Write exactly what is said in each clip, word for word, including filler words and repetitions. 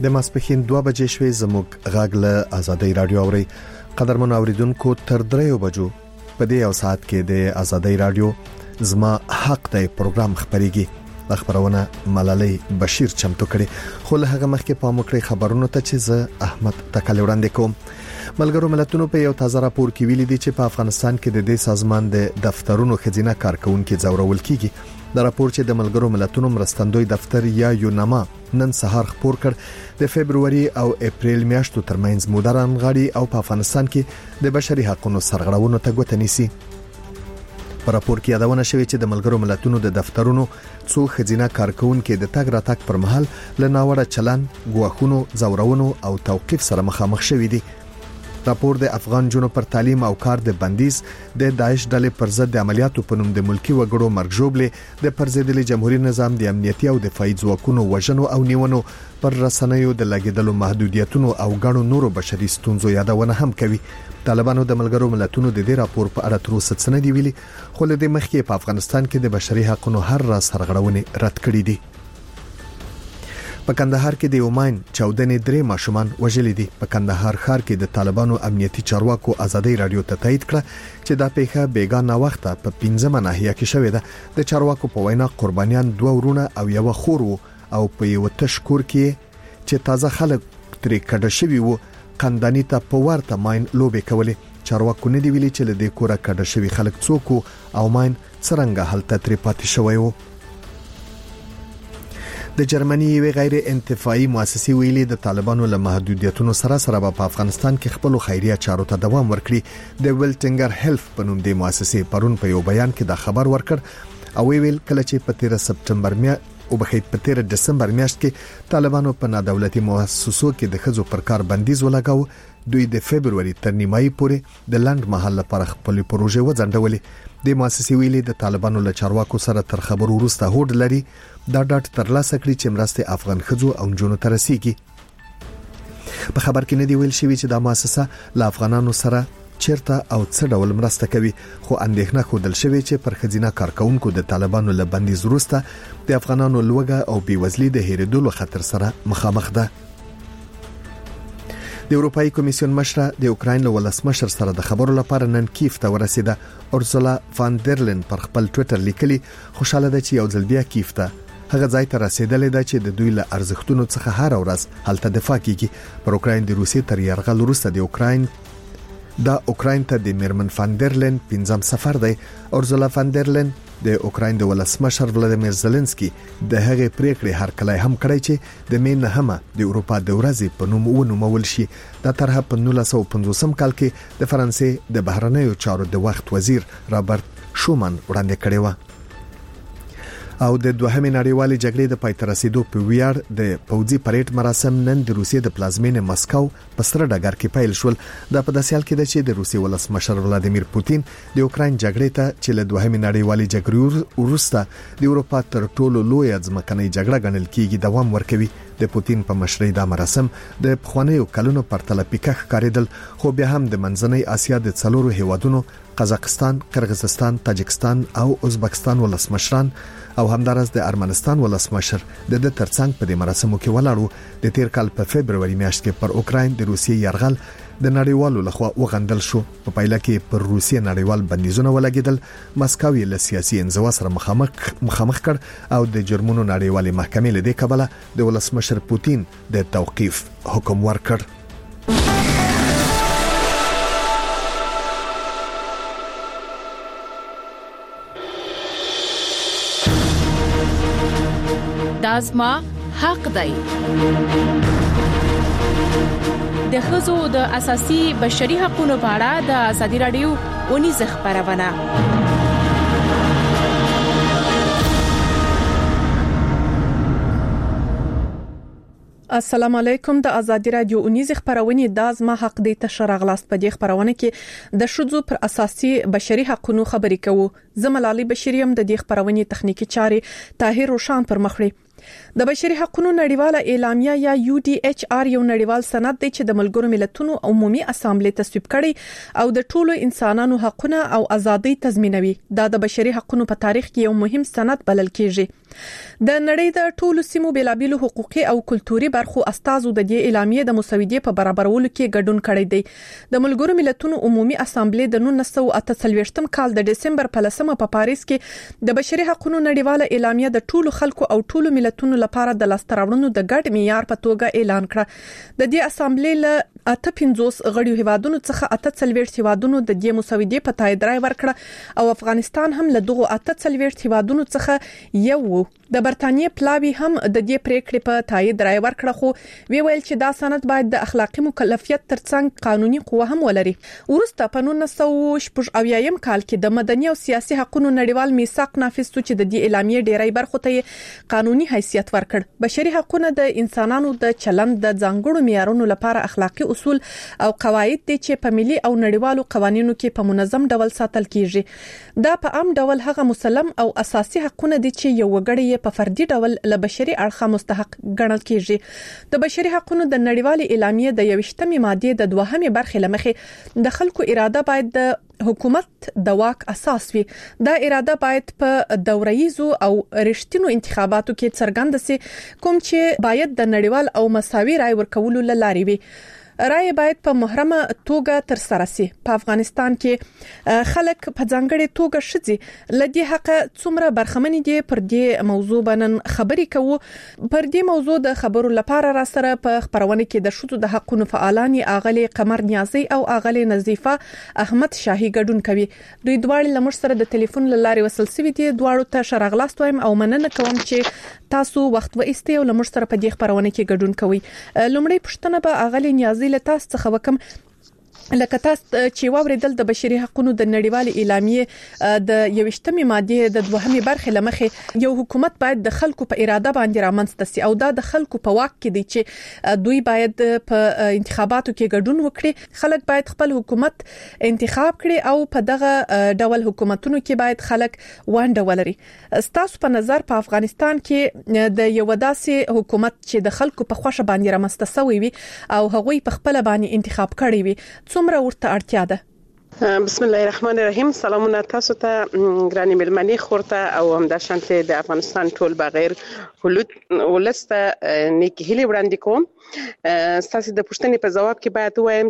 د ماسپښین دوه بجې شوې زموږ غږ له آزادۍ رادیو اوري. قدرمن اوریدونکو تر دریو بجو په دې یو ساعت کې د آزادۍ رادیو زما حق دی پروګرام خبريږي. د خبرونه ملالۍ بشیر چمتو کړي. خو له هغه مخکې په موکړې خبرونو ته چې زه احمد تکل وړاندې کوم. ملګرو ملتونو په یو تازه راپور کې ویلي دي چې په افغانستان کې د دې سازمان د دفترونو خزینه کارکونکو ځورول کیږي. د راپور چې د ملګرو ملتونو مرستندوی دفتر یا یونما نن سهار خبر کړ د فبرवरी او اپریل میاشتو ترمنځ مدرن غړي او په افغانستان کې د بشري حقوقو سرغړونو ته ګوته نیسي. په راپور کې یادونه شوې چې د ملګرو ملتونو د دفترونو څو خزینه کارکونکو د تګ راتګ پر مهال له ناوړه چلن، غواخونو، ځورونو او توقيف سره مخامخ شوې دي. راپور د افغان جنو پر تعلیم او کار د بندیز د داعش ډلې پر ضد د عملیاتو په نوم د ملکی وګړو مرګ ژوبلې د پرځېدلي جمهوریت نظام د امنیتي او دفاعي ځواکونو وژنو او نیونو پر رسنیو د لګیدلو محدودیتونو او غړو نورو بشري ستونزو یادونه هم کوي. طالبانو د ملګرو ملتونو د دې راپور په اړه تر اوسه څه نه دی ویلي، خو له دې مخکې په افغانستان کې د بشري حقوقو هر را سرغړونې رد کړې دي. په کندهار کې د یوماین چودنې درې ماشومان وژل دي. په کندهار ښار کې د طالبانو امنیتي چارواکو آزادۍ رادیو ته تایید کړه چې دا پیښه بیګانه وخت په پنځمه ناحیه کې شوې ده. د چارواکو په وینا قربانیان دوه ورونه او یو خور وو او په یو تشکور کې چې تازه خلک ترې کډه شوی وو قندانی ته په ورته ماین لوبې کولې. چارواکو نه دی ویلي چې له دې کوره کډه شوی خلک څوک او ماین څنګه حالت ترې پاتې شوی وو. د جرمني یو غیر انتفاعي مؤسسه ویلي د طالبانو له محدودیتونو سره سره په افغانستان کې خپل خیریه چارو ته دوام ورکړي. د ویلټنګر هیلث په نوم د مؤسسه پرون په یو بیان کې دا خبر ورکړ او ویل کله چې په تیر سپټمبر میا او بخښت په تیر دسمبر میاشت کې طالبانو په نادولتي مؤسسو کې د خزو پر کار بندیز ولګاو. دوی د فبرवरी تر نیمایي پورې د لاند محل لپاره خپل پروژه وځنډولې. د مؤسسې ویلي د طالبانو له چارواکو سره تر خبرو وروسته هوډ لري دا ډاټ ترلاسه کړي چې مرسته افغان خزو او جنونو ته رسیږي. په خبر کې نه دی ویل شوی چې د مؤسسه له افغانانو سره چیرته او څه ډول مرسته کوي، خو اندېښنه خودل شوی چې پر خزینه کارکونکو د طالبانو له بندیز وروسته د افغانانو لوګه او بیوزلي د هېرېدلو خطر سره مخامخ ده. د اروپאי کمیسیون مشره د اوکراین له ولسمشر سره د خبرو لپاره نن کیف ته ورسیده. اورسولا فان در لین پر خپل ټوئیټر لیکلي خوشاله ده چې یو ځل بیا کیف ته هغه ځای ته رسیدلې ده چې د دوی له ارزښتونو څخه هر ورځ هلته دفاع کیږي. پر اوکراین د روسي تر یرغل وروسته د اوکراین د اوکراین ته د میرمن فان در لین پنځم سفر دی. اورسولا فان در لین د اوکراین د ولسمشر ولادیمیر زيلنسکي د هغه پریکړې هر کله هم کړی چې د مې نهمه د اروپا د ورځې په نوم ونومول شي. د طرحه په نولس سوه پنځوس کال کې د فرانسې د بهرنیو چارو د وخت وزیر رابرټ شومان وړاندې کړی و. او د دوهمې نړیوالې جګړې د پای ته رسیدو په ویاړ د پوځي پریډ مراسم نن د روسیې د پلازمینې مسکو په سره ډګر کې پیل شول. د په داسې حال کې چې د روسیې ولسمشر ولادیمیر پوتین د اوکراین جګړې ته چې له دوهمې نړیوالې جګړې وروسته د اروپا تر ټولو لوی ځمکنۍ جګړه ګڼل کیږي دوام ورکوي. د پوتین په مشرۍ دا مراسم د پخوانیو کلونو پرتله پیکه ښکارېدل، خو بیا هم د منځنۍ اسیا د څلورو هیوادونو قزاقستان، قرغیزستان، تاجکستان او ازبکستان ولسمشران او همدارس د ارمنستان ولسمشر د د ترڅنګ په دې مراسمو کې ولاړو. د تیر کال په فبرवरी میاشت کې پر اوکراین د روسیې یرغل د نړیوالو لخوا وغندل شو. په پایله کې پر روسیې نړیوال بندیزونه ولګیدل. مسکو یې له سیاسي انزوا سره مخامخ مخامخ کړ او د جرمونو نړیوالې محکمې له دې کبله د ولسمشر پوتین د توقيف حکم ورکړ. دازما حق دی. د ښځو د اساسي بشري حقوقو په اړه د ازادي رادیو ونیزه خبرونه. السلام علیکم. د ازادي رادیو ونیزه خبرونه د ازما حق دی ته شرغلاست. په دې خبرونه کې د ښځو پر اساسي بشري حقوقو خبرې کوو. زملالي بشریم د دې خبرونه تخنیکی چاري طاهر روشان پر مخړي. د بشري حقوقو نړیواله اعلامیه یا یو ډي ایچ آر یو نړیوال سند دی چې د ملګرو ملتونو عمومي اسامبلې تصویب کړي او د ټولو انسانانو حقوقونه او ازادي تضمینوي. دا د بشري حقوقو په تاریخ کې یو مهم سند بلل کیږي. د نړۍ د ټولو سیمو بیلابېلو حقوقي او کلتوري برخو استازو د دې اعلامیه د مساویدې په برابرولو کې ګډون کړی دی. د ملګرو ملتونو عمومي اسامبلې د نولس سوه اته څلوېښتم کال د دسمبر په لسمه په پاریس کې د بشري حقوقو نړیواله اعلامیه د ټولو خلکو او ټولو ملتونو لپاره د لاستراوړنو د ګډ معیار په توګه اعلان کړ. د دې اسامبلې له اته پنځوس غړیو هیوادونو څخه اته څلوېښت هیوادونو د دې مساویدې په تایید رائے ورکړه او افغانستان هم له دغه اته څلوېښت هیوادونو څخه یو و. د برتانیې پلاوی هم د دې پریکړې په تایید رائے ورکړه، خو وی ویل چې دا سند باید د اخلاقی مکلفیت ترڅنګ قانوني قوه هم ولري. ورسته په نولس سوه شپږ اویایم کال کې د مدني او سیاسي حقوقو نړیوال میثاق نافذ شو چې د دې اعلامیې ډیری برخو ته قانوني حیثیت ورکړ. بشري حقوقونه د انسانانو د چلند د ځانګړو معیارونو لپاره اخلاقی اصول او قواعد دي چې په ملي او نړیوالو قوانینو کې په منظم ډول ساتل کیږي. دا په عام ډول هغه مسلم او اساسي حقوقونه دي چې یو وګړی په فردي ډول له بشري اړخه مستحق ګڼل کیږي. د بشري حقوقو د نړیوالې اعلامیې د یوشتمې ماده د دوهمې برخې لمخې د خلکو اراده باید د حکومت د واک اساس وي. دا اراده باید په دوره‌یزو او رښتینو انتخاباتو کې څرګند سي، کوم چې باید د نړیوال او مساوي رائے ورکولو لاري وي. رائے باید په محرمه توګه تر سره سي. په افغانستان کې خلک په ځانګړي توګه شذي لدی حق څومره برخمنې دي. پر دې موضوع باندې خبرې کوو. پر دې موضوع د خبرو لپاره را سره په خبرونه کې د شذو د حقونو فعالان اغلی قمر نیازي او اغلی نظیفه احمد شاهي ګډون کوي. دوی دواړه لمر سره د ټلیفون لارې وصل سوي دي. دواړو ته شرغلاست وایم او مننه کوم چې تاسو وخت و ایستئ او لمر سره په دې خبرونه کې ګډون کوئ. لومړی پښتنه به اغلی نیازي له تاسو څخه وکم، لکه تاسو چې واوریدل د بشري حقوقو د نړیوالې اعلامیې د یوشتمې ماده د دوهمې برخې لمخې یو حکومت باید د خلکو په اراده باندې رامنځته سي او دا د خلکو په واک کې دي چې دوی باید په انتخاباتو کې ګډون وکړي. خلک باید خپل حکومت انتخاب کړي او په دغه ډول حکومتونو کې باید خلک ونډه ولري. ستاسو په نظر په افغانستان کې د یو داسې حکومت چې د خلکو په خوښه باندې رامنځته شوی وي او هغوی په خپل باندې انتخاب کړي وي، څومره ورته اړتیا ده؟ بسم الله الرحمن الرحیم. سلامونه تاسو ته ګراني ملمنې خورته او هم د شانته د افغانستان ټول بغیر هلوت ولسته نیکی هلي وړاندې کوم. ستاسو د پوښتنې په جواب کې باید وایم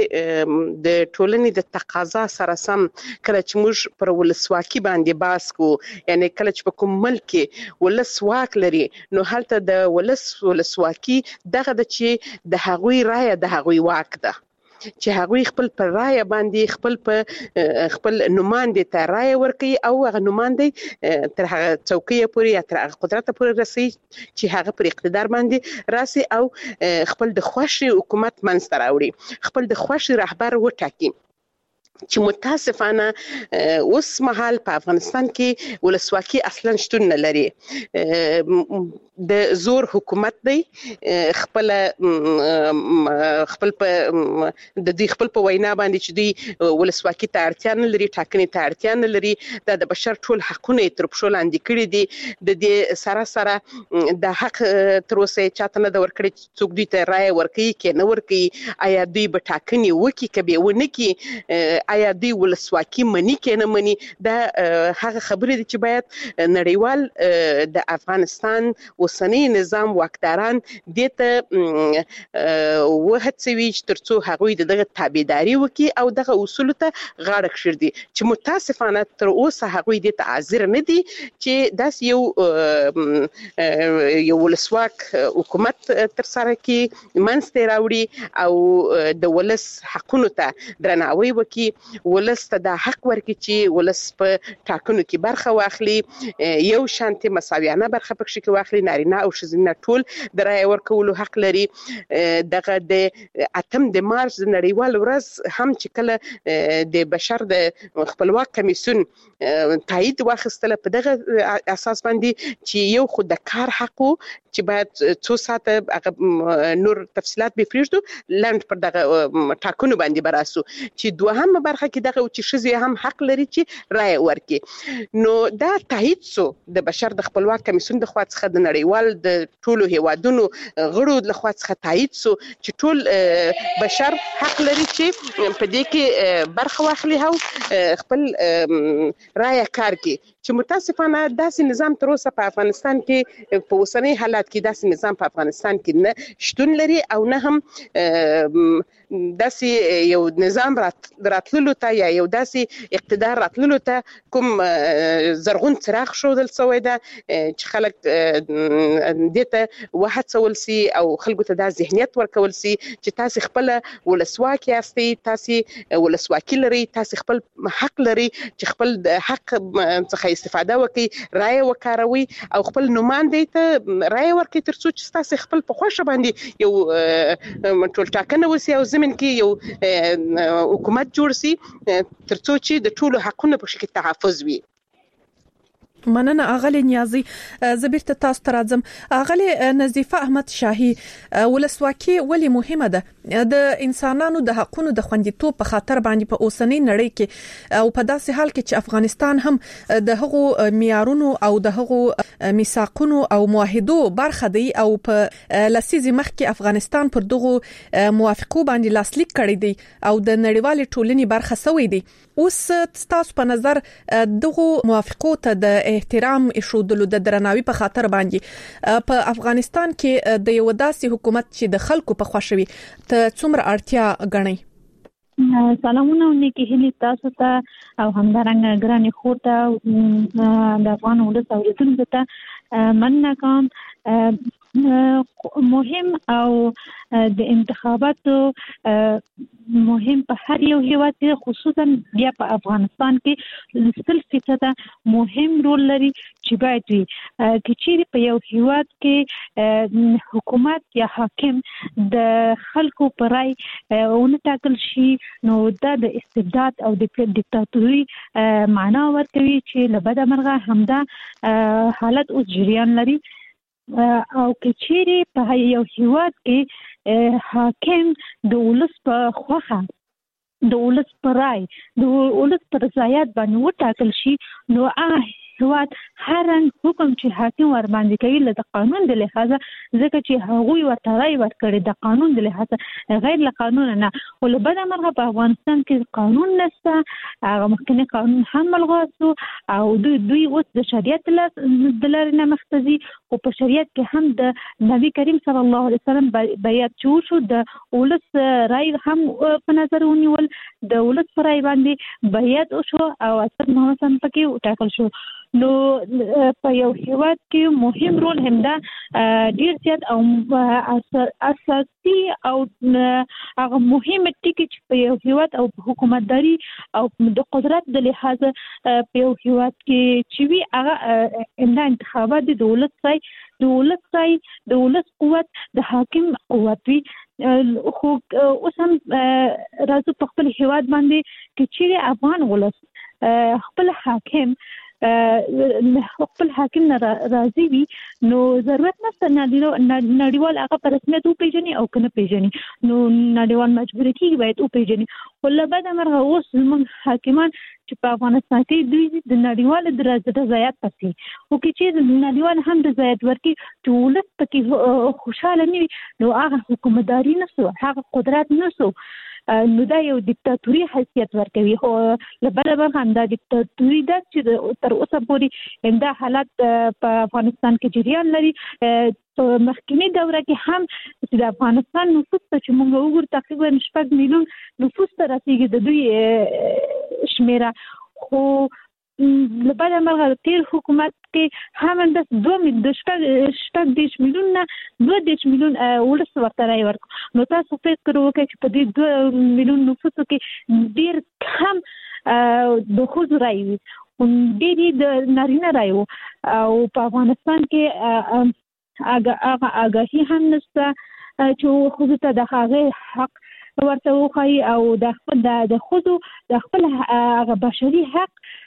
چې د ټولنې د تقاضا سره سم کله چې موږ پر ولسواکي باندې باس کو، یعنی کله چې په کوم ملک کې ولسواک لري نو هلته د ولس ولسواکي دغه د چې د هغوی رائے د هغوی واک ده، چې هغوی خپل پر رائے باندې خپل په خپل نماینده ته رائے ورکړي او هغه نماینده تر هغه څوکۍ پورې یا تر هغه قدرت پورې رسي چې هغه پر اقتدار باندې راسي او خپل د خوښي حکومت منځته راوړي، خپل د خوښي رهبر وټاکي. چې متاسفانه اوس مهال په افغانستان کې ولسواکي اصلا شتون نه لري. د زور حکومت دی، خپل خپل په د دې خپل په وینا باندې چې دوی ولسواکي ته اړتیا نه لري، ټاکنې ته اړتیا نه لري. دا د بشر ټول حقونه تر پښو لاندې کړي دي. د دې سره سره د حق تر اوسه چاته نه ورکړي چې څوک دوی ته رائے ورکړي کې نه ورکړي. آیا دوی به ټاکنې وکړي که به ونه کړي؟ آیا دوی ولسواکي مني کې نه مني؟ دا هغه خبرې دي چې باید نړیوال د افغانستان اوسنی نظام واکداران دې ته وهڅوي چې ترڅو هغوی دغه تابعداري وکړي او دغه اصول ته غاړه کېږدي، چې متاسفانه تر اوسه هغوی دې ته حاضر نه دي چې داس یو یو ولسواک حکومت تر سره کې منځته راوړي او د ولس حقونو ته درناوی وکړي، ولس ته د حق ورکړي چې ولس په ټاکنو کې برخه واخلي، یو شانتي مساویانه برخه پکې کې واخلي. نارینه او ښځینه ټول د رائے ورکولو حق لري. دغه د اتم د مارچ د نړیوال ورځ هم چې کله د بشر د خپلواک کمیسیون تایید واخیستله په دغه اساس باندې چې یو خو د کار حق چې باید څو ساعته هغه نور تفصيلات به پریږدو لاند پر دغه ټاکنو باندې براسو چې دوهمه برخه کې دغه چې شزي هم حق لري چې رائے ورکړي. نو دا تایید سو د بشر د خپلواک کمیسیون د خوا څخه د نړیوال د ټولو هیوادونو غړو د خوا څخه تایید سو چې ټول بشر حق لري چې په دې کې برخه واخلي او خپل رائے کار کوي چې متاسفانه داسې نظام تر اوسه په افغانستان کې په اوسنی حالات کې داسې نظام په افغانستان کې نه شتون لري او نه هم داسې یو نظام راتللو ته یا یو داسې اقتدار راتللو ته کوم زرغون څراغ شودل شوی ده چې خلک دې ته وهڅول سي او خلکو ته دا ذهنیت ورکول سي چې تاسو خپل ولسواک یاستئ، تاسو ولسواکي لري، تاسو خپل حق لري چې خپل حق څخه استفاده وکړي، رائے وکاروي او خپل نمائندې ته رائے ورکړي ترڅو چې تاسو خپل په خوښه باندې یو ټول ټاکنه وسی او زمين کې یو حکومت جوړ سي ترڅو چې د ټولو حقونو په شکل تحفظ وي. مننه اغلی نیازي. زبیرته تاسو ته راځم. اغلی نظیفه احمد شاهي، ولسواکي ولې مهمه ده د انسانانو د حقونو د خوندیتوب په خاطر باندې په اوسنۍ نړۍ کې او په داسې حال کې چې افغانستان هم د هغو معیارونو او د هغو میثاقونو او معاهدو برخه دی او په لسیزي مخ کې افغانستان پر دغو موافقو باندې لاسلیک کړی دی او د نړیوال ټولنې برخه سوی دی. اوس تاسو په نظر دغو موافقو ته د احترام ایښودلو د درناوي په خاطر باندې په افغانستان کې د یو داسې حکومت چې د خلکو په خوښوي ته څومره اړتیا ګڼئ؟ سلامونه نیکی هلی تاسو ته او همدارنګه ګرانې خور ته د افغان ولس اوریدونکو ته مننه کوم. مهم او د انتخاباتو مهم په هر یو هیواد کې خصوصا بیا په افغانستان کې سل فیصد مهم رول لري چې باید وي چې چیرې په یو هیواد کې حکومت یا حاکم د خلکو پر رای ونه ټاکل شي نو دا د استبداد او د دیکتاتوري معنا ورکوي چې لبده مرغه همدا حالت اوس جریان لري. او کچېری په یو هیواد کې حاکم د ولس په خوخه د ولس پر رای د ولس پر رضایت باندې وټاکل شي نو هغه هیواد هر حکم چې حاکم ور باندې کوي له قانون د لحاظه ځکه چې هغوی ورته رای ورکړي د قانون د لحاظه غیر له قانون نه ول بده مرغه په افغانستان کې قانون نشته. هغه مخکنی قانون هم ملغوسو او دوی دوی اوس د شریعت له دلاري نه مختزي او په شریعت کې هم د نبی کریم صلی الله علیه وسلم بیات شو د ولس رای هم په نظر ونیول د ولس رای باندې بیات شو او اسد محمد صلی پکې وټاکل شو. نو په یو هیواد کې مهم رول همدا ډیر زیات او اساسي او هغه مهم ټکی چې په یو هیواد او حکومتداري او د قدرت د لحاظ په یو هیواد کې چې وی هغه همدا انتخابات د دولت ځای د ولس ځای د ولس قوت د حاکم قوت وی خو اوس هم راځو په خپل هیواد باندې چې چیرې افغان ولس خپل حاکم خپل حاکم راضي وي نو ضرورت نشته نړیوال هغه په رسمیت او پیژني او کنه پیژني نو نړیوال مجبور کیږي باید او پیژني. ولبد امر اوس موږ حاکمان چې په افغانستان کې دوی د نړیوال د رضایت پسې او کې چې نړیوال هم د رضایت ورکي چې ولس پکې خوشاله نه وي نو هغه حکومتداري نشو هغه قدرت نشو نو دا یو دیکتاتوري حیثیت ورکوي. خو لبله برخه هم دا دیکتاتوري ده چې تر اوسه پورې همدا حالت په افغانستان کې جریان لري. په مخکینی دوره کې هم چې د افغانستان نفوس ته چې موږ وګورو تقریبا شپږ میلیون نفوس ته رسیږي د دوی شمیره خو لبله مرغه تیر حکومت کې هم د دوه میلیون د شپږ شپږ دیش میلیون نه دوه دیش میلیون ولس ورته رای ورکړ. نو تاسو فکر وکړئ چې په دې دوه میلیون نفوسو کې ډیر کم د ښځو رای وي ډېرې د نارینه رای وو او په افغانستان کې هغه آګاهي هم نشته چې ښځو ته د هغې حق ورته وښایي او د خپل د ښځو د خپل هغه بشري حق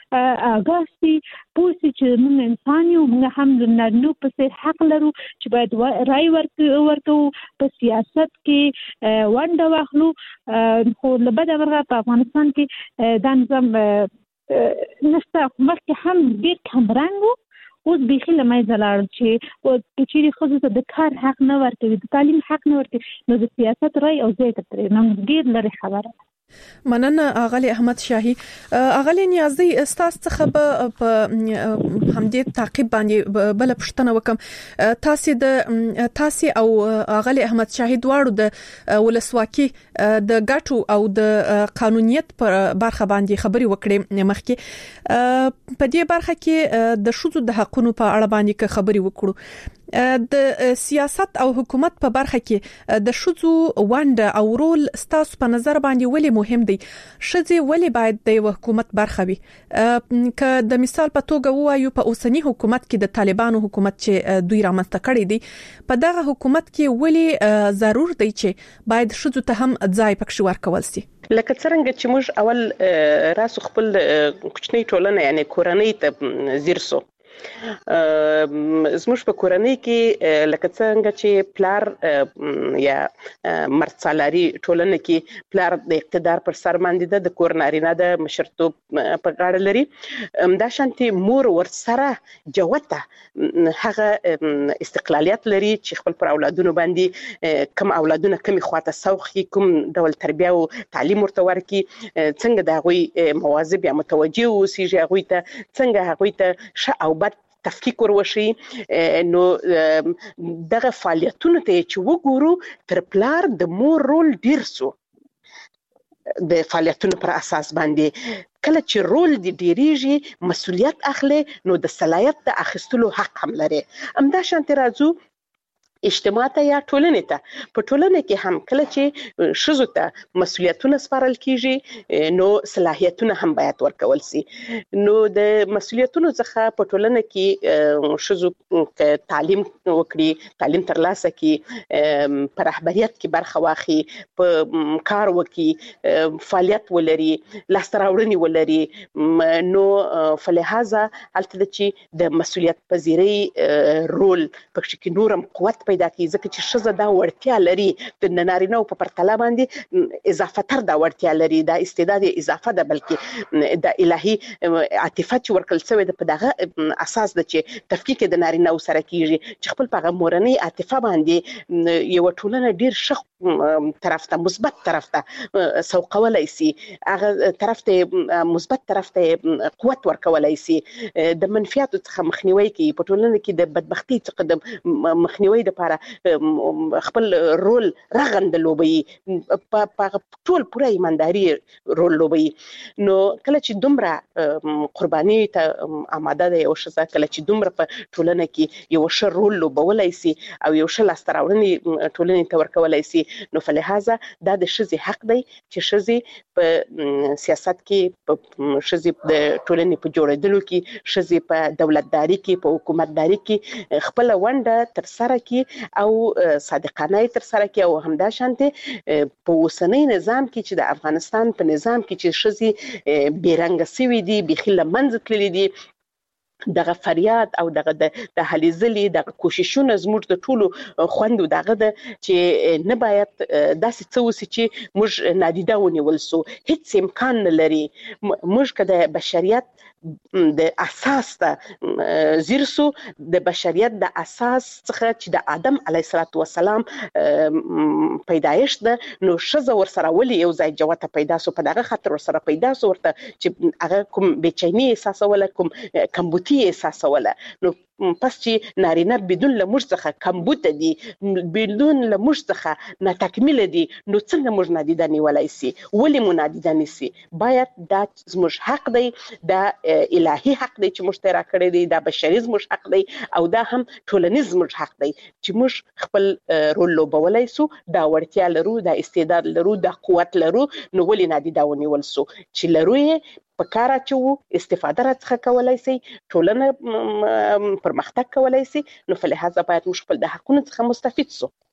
اګاسي پوسی چې موږ انسان یو، موږ هم د نارینو په څیر حق لرو چې باید رای ورکو، په سیاست کې ونډه واخلو. خو له بده مرغه په افغانستان کې دا نظام نشته. مخکې هم ډېر کمرنګ و، اوس بیخي له منځه لاړل چې که چیرې ښځو ته د کار حق نه ورکوي، د تعلیم حق نه ورکوي، نو د سیاست رای او ځای ته ترېنم ډېر لرې خبره. مننه اغلی احمد شاهي. اغلی نیازي استاد څخه په همدې تعقیب باندې بل پښتنه وکم. تاسو د تاسو او اغلی احمد شاهي دواړو د ولسواکي د ګټو او د قانونیت پر برخه باندې خبري وکړې مخکې. په دې برخه کې د شذو د حقونو په اړه باندې خبري وکړو. د سیاست او حکومت په برخه کې د شذو ونډه او رول ستاسو په نظر باندې ولې مهم دی؟ شذې ولې باید د حکومت برخه وي؟ که د مثال په توګه وایو په اوسنی حکومت کې د طالبانو حکومت چې دوی رامنځته کړی دی، په دغه حکومت کې ولې ضرور دی چې باید شذو ته هم ځای پکښ ورکول شي؟ لکه څنګه چې موږ اول راسو خپل کوچنی ټولنه یعنی کورنۍ ته زیر سو، زموږ په کورنۍ کې لکه څنګه چې پلار یا مرڅالاري ټولنه کې پلار د اقتدار پر سر باندې د کور نارینه د مشرتوب په غاړه لري، دا شانتي مور ورسره جوته هغه استقلالیت لري چې خپل پر اولادونو باندې کوم اولادونه کومي خواته سوخي، کوم ډول تربیه او تعلیم ورته ورکي، څنګه د غوي مواظب یا متوجه اوسېږي، هغوی ته څنګه هغوی ته ښه او بد تفکیک وروشي. نو دغه فعالیتونو ته چې وګورو تر پلار د مور رول ډیر سو د فعالیتونو پر اساس باندې. کله چې رول دی ډیریږي مسؤلیت اخلي، نو د صلاحیت د اخیستلو حق هم لري. همدا شانتي راځو اجتماع ته یا ټولنې ته. په ټولنه کې هم کله چې شذو ته مسؤلیتونه سپارل کیږي، نو صلاحیتونه هم باید ورکول شي. نو د مسؤلیتونو څخه په ټولنه کې شذو تعلیم وکړي، تعلیم ترلاسه کړي، په رهبریت کې برخه واخلي، په کار وکړي، فعالیت ولري، لاسته راوړنې ولري، نو فلهذا هلته چې د مسؤلیت پذیری رول پکې کې نورم قوت پیدا کی، ځکه چې ښځه دا وړتیا لري د نارینه په پرتله باندې اضافه تر دا وړتیا لري، دا استعداد اضافه ده، بلکې د الهي عاطفه چې ورکل شوی ده په دغه اساس ده چې تفکیک د نارینه سره کیږي، چې خپل په مورنۍ عاطفه باندې یو ټولنه ډیر شخ طرف ته مثبت طرف ته سوقولای شي، هغه طرف ته مثبت طرف ته قوت ورکولای شي، د منفیاتو څخه مخنیوي کوي، په ټولنه کې د بدبختی څخه د مخنیوي لپاره خپل رول رغند لوبي، په ټول پوره ایمانداري رول لوبي. نو کله چې دومره قرباني ته آماده ده یو ښځه، کله چې دومره په ټولنه کې یو ښه رول لوبولای شي او یو ښه لاسته راوړنې ټولنې ته ورکولای شي، نو فلهذا دا د ښځې حق دی چې ښځې په سیاست کې، په ښځې د ټولنې په جوړېدلو کې، ښځې په دولتداري کې، په حکومتداري کې خپل ونډه تر سره کی او صادقانه تر سره کی. او همدا شانته په اوسنۍ نظام کې چې د افغانستان په نظام کې چې ښځې بیرنګ سوي دي، بيخي لمنځه تللي دي، دغه فریاد او دغه د هليزلي دغه کوششونه زموږ د ټولو خوند دغه د چې نه باید داسې څه وسی چې موږ نادیده ونیول سو. هیڅ امکان نه لري موږ کده بشریت د اساس ته زیر سو، د بشریت د اساس څخه چې د آدم علیه السلام پیدایش ده، نو ښځه ورسره ولې یو ځای جوته پیدا سو، په دغه خاطر ورسره پیدا سو ورته چې هغه کوم بېچیني احساسوله، کوم کمبوتي احساسوله. نو پس چې نارینه بدون لموږ څخه کمبوته دي، بدون لموږ څخه ناتکمیله دي، نو څنګه موږ نادیده نیولای سي؟ ولې مو نادیده نیسي؟ باید دا زموږ حق دی، دا الهي حق دی چې موږ ته راکړی دی، دا بشري زموږ حق دی، او دا هم ټولنیز زموږ حق دی چې موږ خپل رول لوبولای سو، دا وړتیا لرو، دا استعداد لرو، دا قوت لرو، نو ولې نادیده ونیول سو؟ چې لرو یې په کار اچو، استفاده راڅخه کولای سي، ټولنه پرمختګ کولای سي، نو فلهذا باید موږ خپل د حقونو څخه مستفید سو.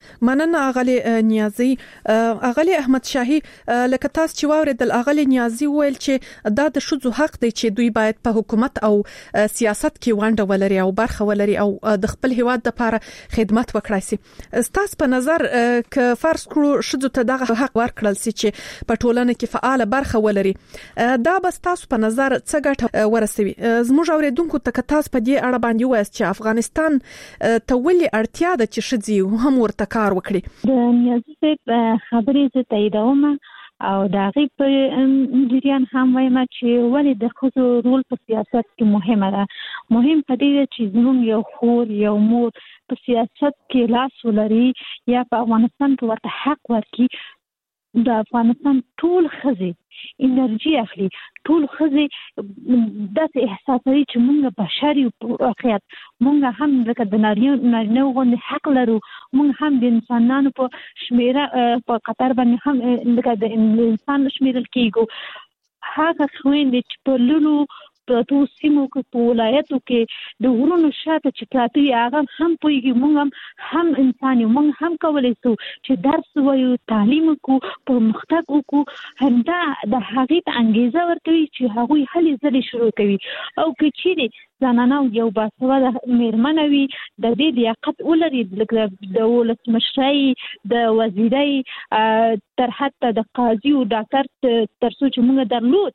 مننه اغلی نیازی اغلی احمد شاهی لکه تاسو چې واوریدل اغلی نیازی ویل چې دا د شذو حق دی چې دوی باید په حکومت او سیاست کې ونډه ولري او برخه ولري او د خپل هیواد لپاره خدمت وکړي سي. ستاسو په نظر ک فرض کړو شذو ته دغه حق ورکړل سي چې په ټولنه کې فعال برخه ولري، دا بس تاسو په نظر څه ګټه ورسوي؟ زموږ اوریدونکو ته تاسو په دې اړه باندې وایي چې افغانستان ته ولې اړتیا ده چې شذي هم ورته کار وکړي؟ د نیازي خبرې زه تاییدوم او د هغې په جریان هم وایم چې ولې د ښځو رول په سیاست کې مهمه ده. مهم په دې ده چې زموږ یو خور یو مور په سیاست کې لاس ولري یا په افغانستان کې ورته حق ورکړي. د افغانستان ټول ښځې انرژي اخلي، ټول ښځې داسې احساسوي چې موږ بشر یو په واقعیت، موږ هم لکه د نارینه غوندې حق لرو، موږ هم د انسانانو په شمیره په قطر باندې هم لکه د انسان شمیرل کېږو. هغه خویندې چې په لولو په تو سیمو کې په ولایتو کې د غرونو شاته چې پراته وي هغه هم پوهېږي موږ هم هم انسان یو، موږ هم کولی شو چې درس ووایو، تعلیم وکړو، پرمختګ وکړو. همدا د هغې ته انګېزه ورکوي چې هغوی هلې ځلې شروع کوي. او که چیرې زنانه یو باسواده میرمنه وي د دې لیاقت ولري د ولسمشرۍ د وزیرۍ تر حتی د قاضي او ډاکټر تر څو چې موږ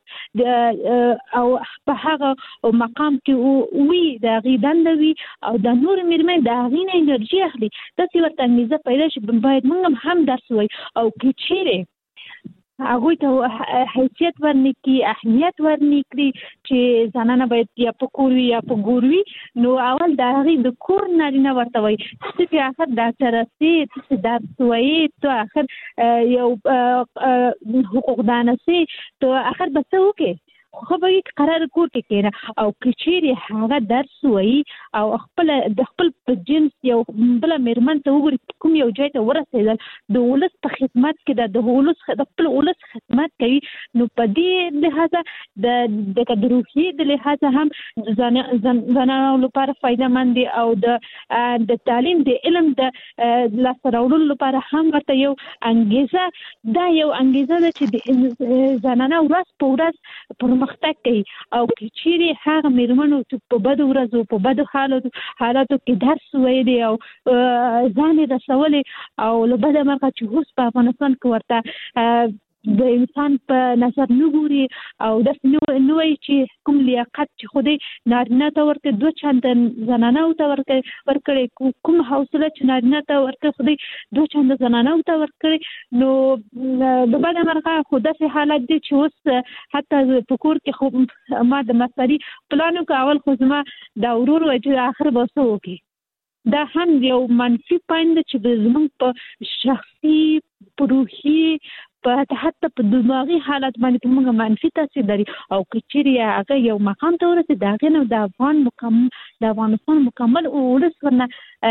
درلود او په هغه مقام کې وي د هغې دنده وي او د نور میرمنې د هغې نه انرژي اخلي، داسې ورته انګېزه پیدا شي باید موږ هم درس ووایو. او که چیرې هغوی ته حیثیت ورنکړي، اهمیت ورنکړي چې زنانه باید یا په کور وي یا په ګور وي، نو اول د هغې د کور نارینه ورته وایي ته په آخر ډاکټره سې، ته درس وایې، ته آخر یو حقوقدانه سې، ته آخر به څه وکړې؟ خو به وي قرار کور کې کېنه. او که چیرې هغه درس وایي او خپل د خپل په جنس یو بله میرمن ته وګوري کوم یو ځای ته ورسېدل، د ولس په خدمت کې ده، د ولس د خپل ولس خدمت کوي، نو په دې لحاظه د د روحیې د لحاظه هم زنانو لپاره فایدهمند دي او د د تعلیم د علم د لاسته راوړلو لپاره هم ورته یو انګېزه دا یو انګېزه ده چې د زنانه ورځ په ورځ پرمختګ کوي. او که چیرې هغه میرمنو چې په بدو ورځو په بدو حالاتو حالاتو کې درس ویلی او ځان یې رسولی او له بده مرغه چې اوس په افغانستان کې ورته د انسان په نظر نه ګوري او داسې نه وایي چې کوم لیاقت چې خدای نارینه ته ورکړي دوه چنده زنانو ته ورکړي، کوم حوصله چې نارینه ته ورکړي خدای دوه چنده زنانو ته ورکړي. نو د بده مرغه خو داسې حالت دی چې اوس حتی په کور کې خو ما د مصاري پلان وکړ، اول خو زما دا ورور وایي چې آخر به څه وکړي. دا هم یو منفي پوینټ دی چې زموږ په شخصي په روحي په حتی په دماغي حالت باندې موږ منفي تاثیر لري. او که چیرې هغه یو مقام ته ورسېد د هغې نه د افغان مکمل د افغانستان مکمل ولس ورنه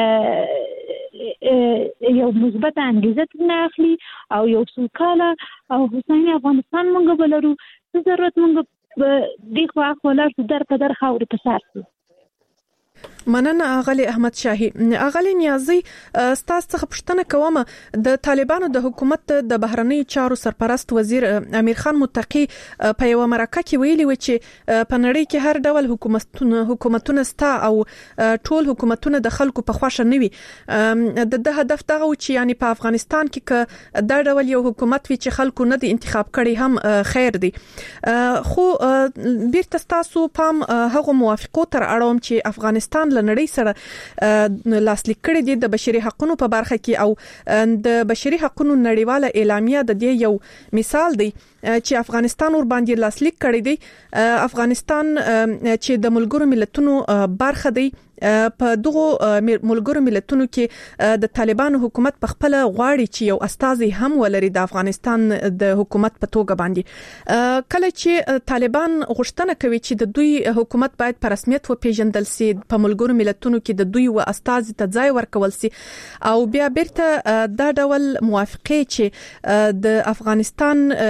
یو مثبت انګېزه ترېنه اخلي او یو سوکاله او هوساینه افغانستان موږ به لرو. څه ضرورت موږ دې خوا اخوا لاړ شو در په در خاورې په سر شو. مننه اغلی احمد شاهی. اغلی نیازی ستاسو څخه پوښتنه کوم د طالبانو د حکومت د بهرنی چارو سرپرست وزیر امیر خان متقی په یو مرکه کې ویلي و چې په نړۍ کې هر ډول حکومتونه حکومتونه ستا او ټول حکومتونه د خلکو په خوښه نه وي. د هدف دغه چې یعنی په افغانستان کې د ډول یو حکومت وي چې خلکو نه دي انتخاب کړي هم خیر دی. خو بیرته تاسو پام هغه موافقو تر اړوم چې افغانستان لنړۍ سره لاسلیک کړي دي د بشري حقوقو په برخه کې او د بشري حقوقو نړیواله اعلامیه د دې یو مثال دی چې افغانستان ور باندې لاسلیک کړي دي. افغانستان چې د ملګرو ملتونو برخه دی، په دغه ملګرو ملتونو کې د طالبانو حکومت په خپل غواړي چې یو استازي هم ولري د افغانستان د حکومت په توګه باندې. کله چې طالبان غوښتنه کوي چې د دوی حکومت باید په رسمیت وپیژندل شي، په ملګرو ملتونو کې د دوی و استازي ته ځای ورکول شي او بیا بیرته دا ډول موافقه چې د افغانستان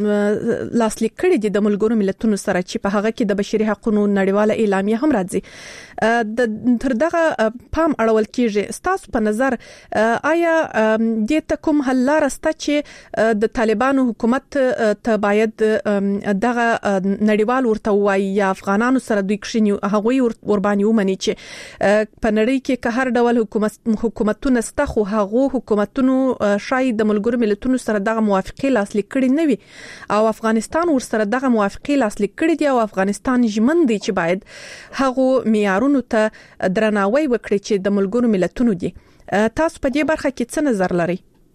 لاسلیک کړي دي د ملګرو ملتونو سره چې په هغه کې د بشري حقوقو نړیواله اعلامیه هم راځي د تر دغه پام اړول کیږي. ستاسو په نظر آیا د تکوم حل لارسته چې د طالبانو حکومت ته باید دغه نړیوال ورته وایي یا افغانانو سره دوی کښینی هغه وربانی ومني چې په نړۍ کې که هر ډول حکومت حکومتونه سته خو هغه حکومتونو شاید د ملګرو ملتونو سره دغه موافقه لاسلیک کړي نه وي او افغانستان ور سره دغه موافقه لاسلیک کړي دي او افغانستان ژمن دي چې باید هغه معیارونو ته درناوی وکړي چې د ملګرو ملتونو دي. تاسو په دې برخه کې څه نظر لرئ؟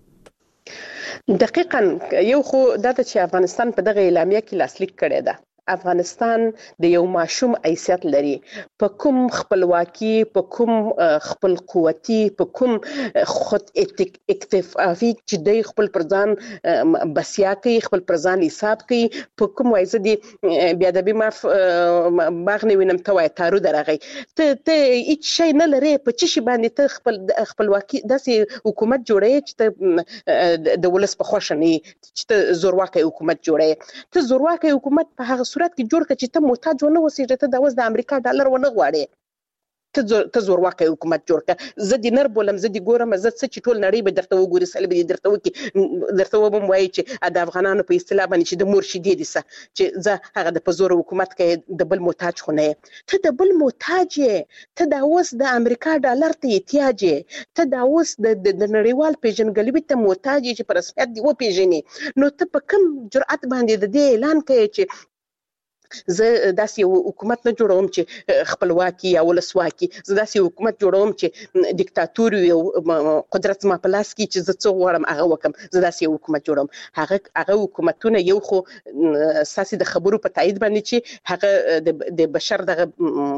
دقیقاً یو خو دا چې افغانستان په دغه اعلامیه کې لاسلیک کړي ده. افغانستان د یو ماشوم حیثیت لري، په کوم خپلواکي، په کوم خپل قوتي، په کوم خود اکتفافي چې د خپل پرځان بسیا کوي، خپل پرځان حساب کوي، په کوم وایزه دي بیا د بیماف باغنی وینم ته وای تارو درغی ته ته هیڅ شي نه لري په چی شي باندې ته خپل خپلواکي داسې حکومت جوړې چې ته د ولس په خوښ نه چې ته زورواکي حکومت جوړې. ته زورواکي حکومت په هغه صورت کې جوړ کړي چې ته محتاج ونه اوسې، ته د اوس د امریکا ډالر ونه غواړې، ته زورواکي حکومت جوړ کړه. زه دې نر بولم، زه دې ګورم، زه څه چې ټول نړۍ به درته وګوري، سلب دې درته وکړي، درته وبم وایي چې د افغانانو په اصطلاح باندې چې د مور شیدې دي څه چې زه هغه د په زور حکومت کې د بل محتاج خو نه یم. ته د بل محتاج یې، ته د اوس د امریکا ډالر ته احتیاج یې، ته د اوس د نړیوال پیژنګلوي ته محتاج یې چې په رسمیت دې وپیژنې. نو ته په کوم جرأت باندې د دې اعلان کوي چې زه داسې یو حکومت نه جوړوم چې خپلواکي یا ولسواکي، زه داسې حکومت جوړوم چې دیکتاتوري او قدرت ما په لاس کې چې زه څه غواړم هغه وکم، زه داسې یو حکومت جوړوم. هغه هغه حکومتونه یو خو ساسي د خبرو په تایید باندې چې هغه د بشر دغه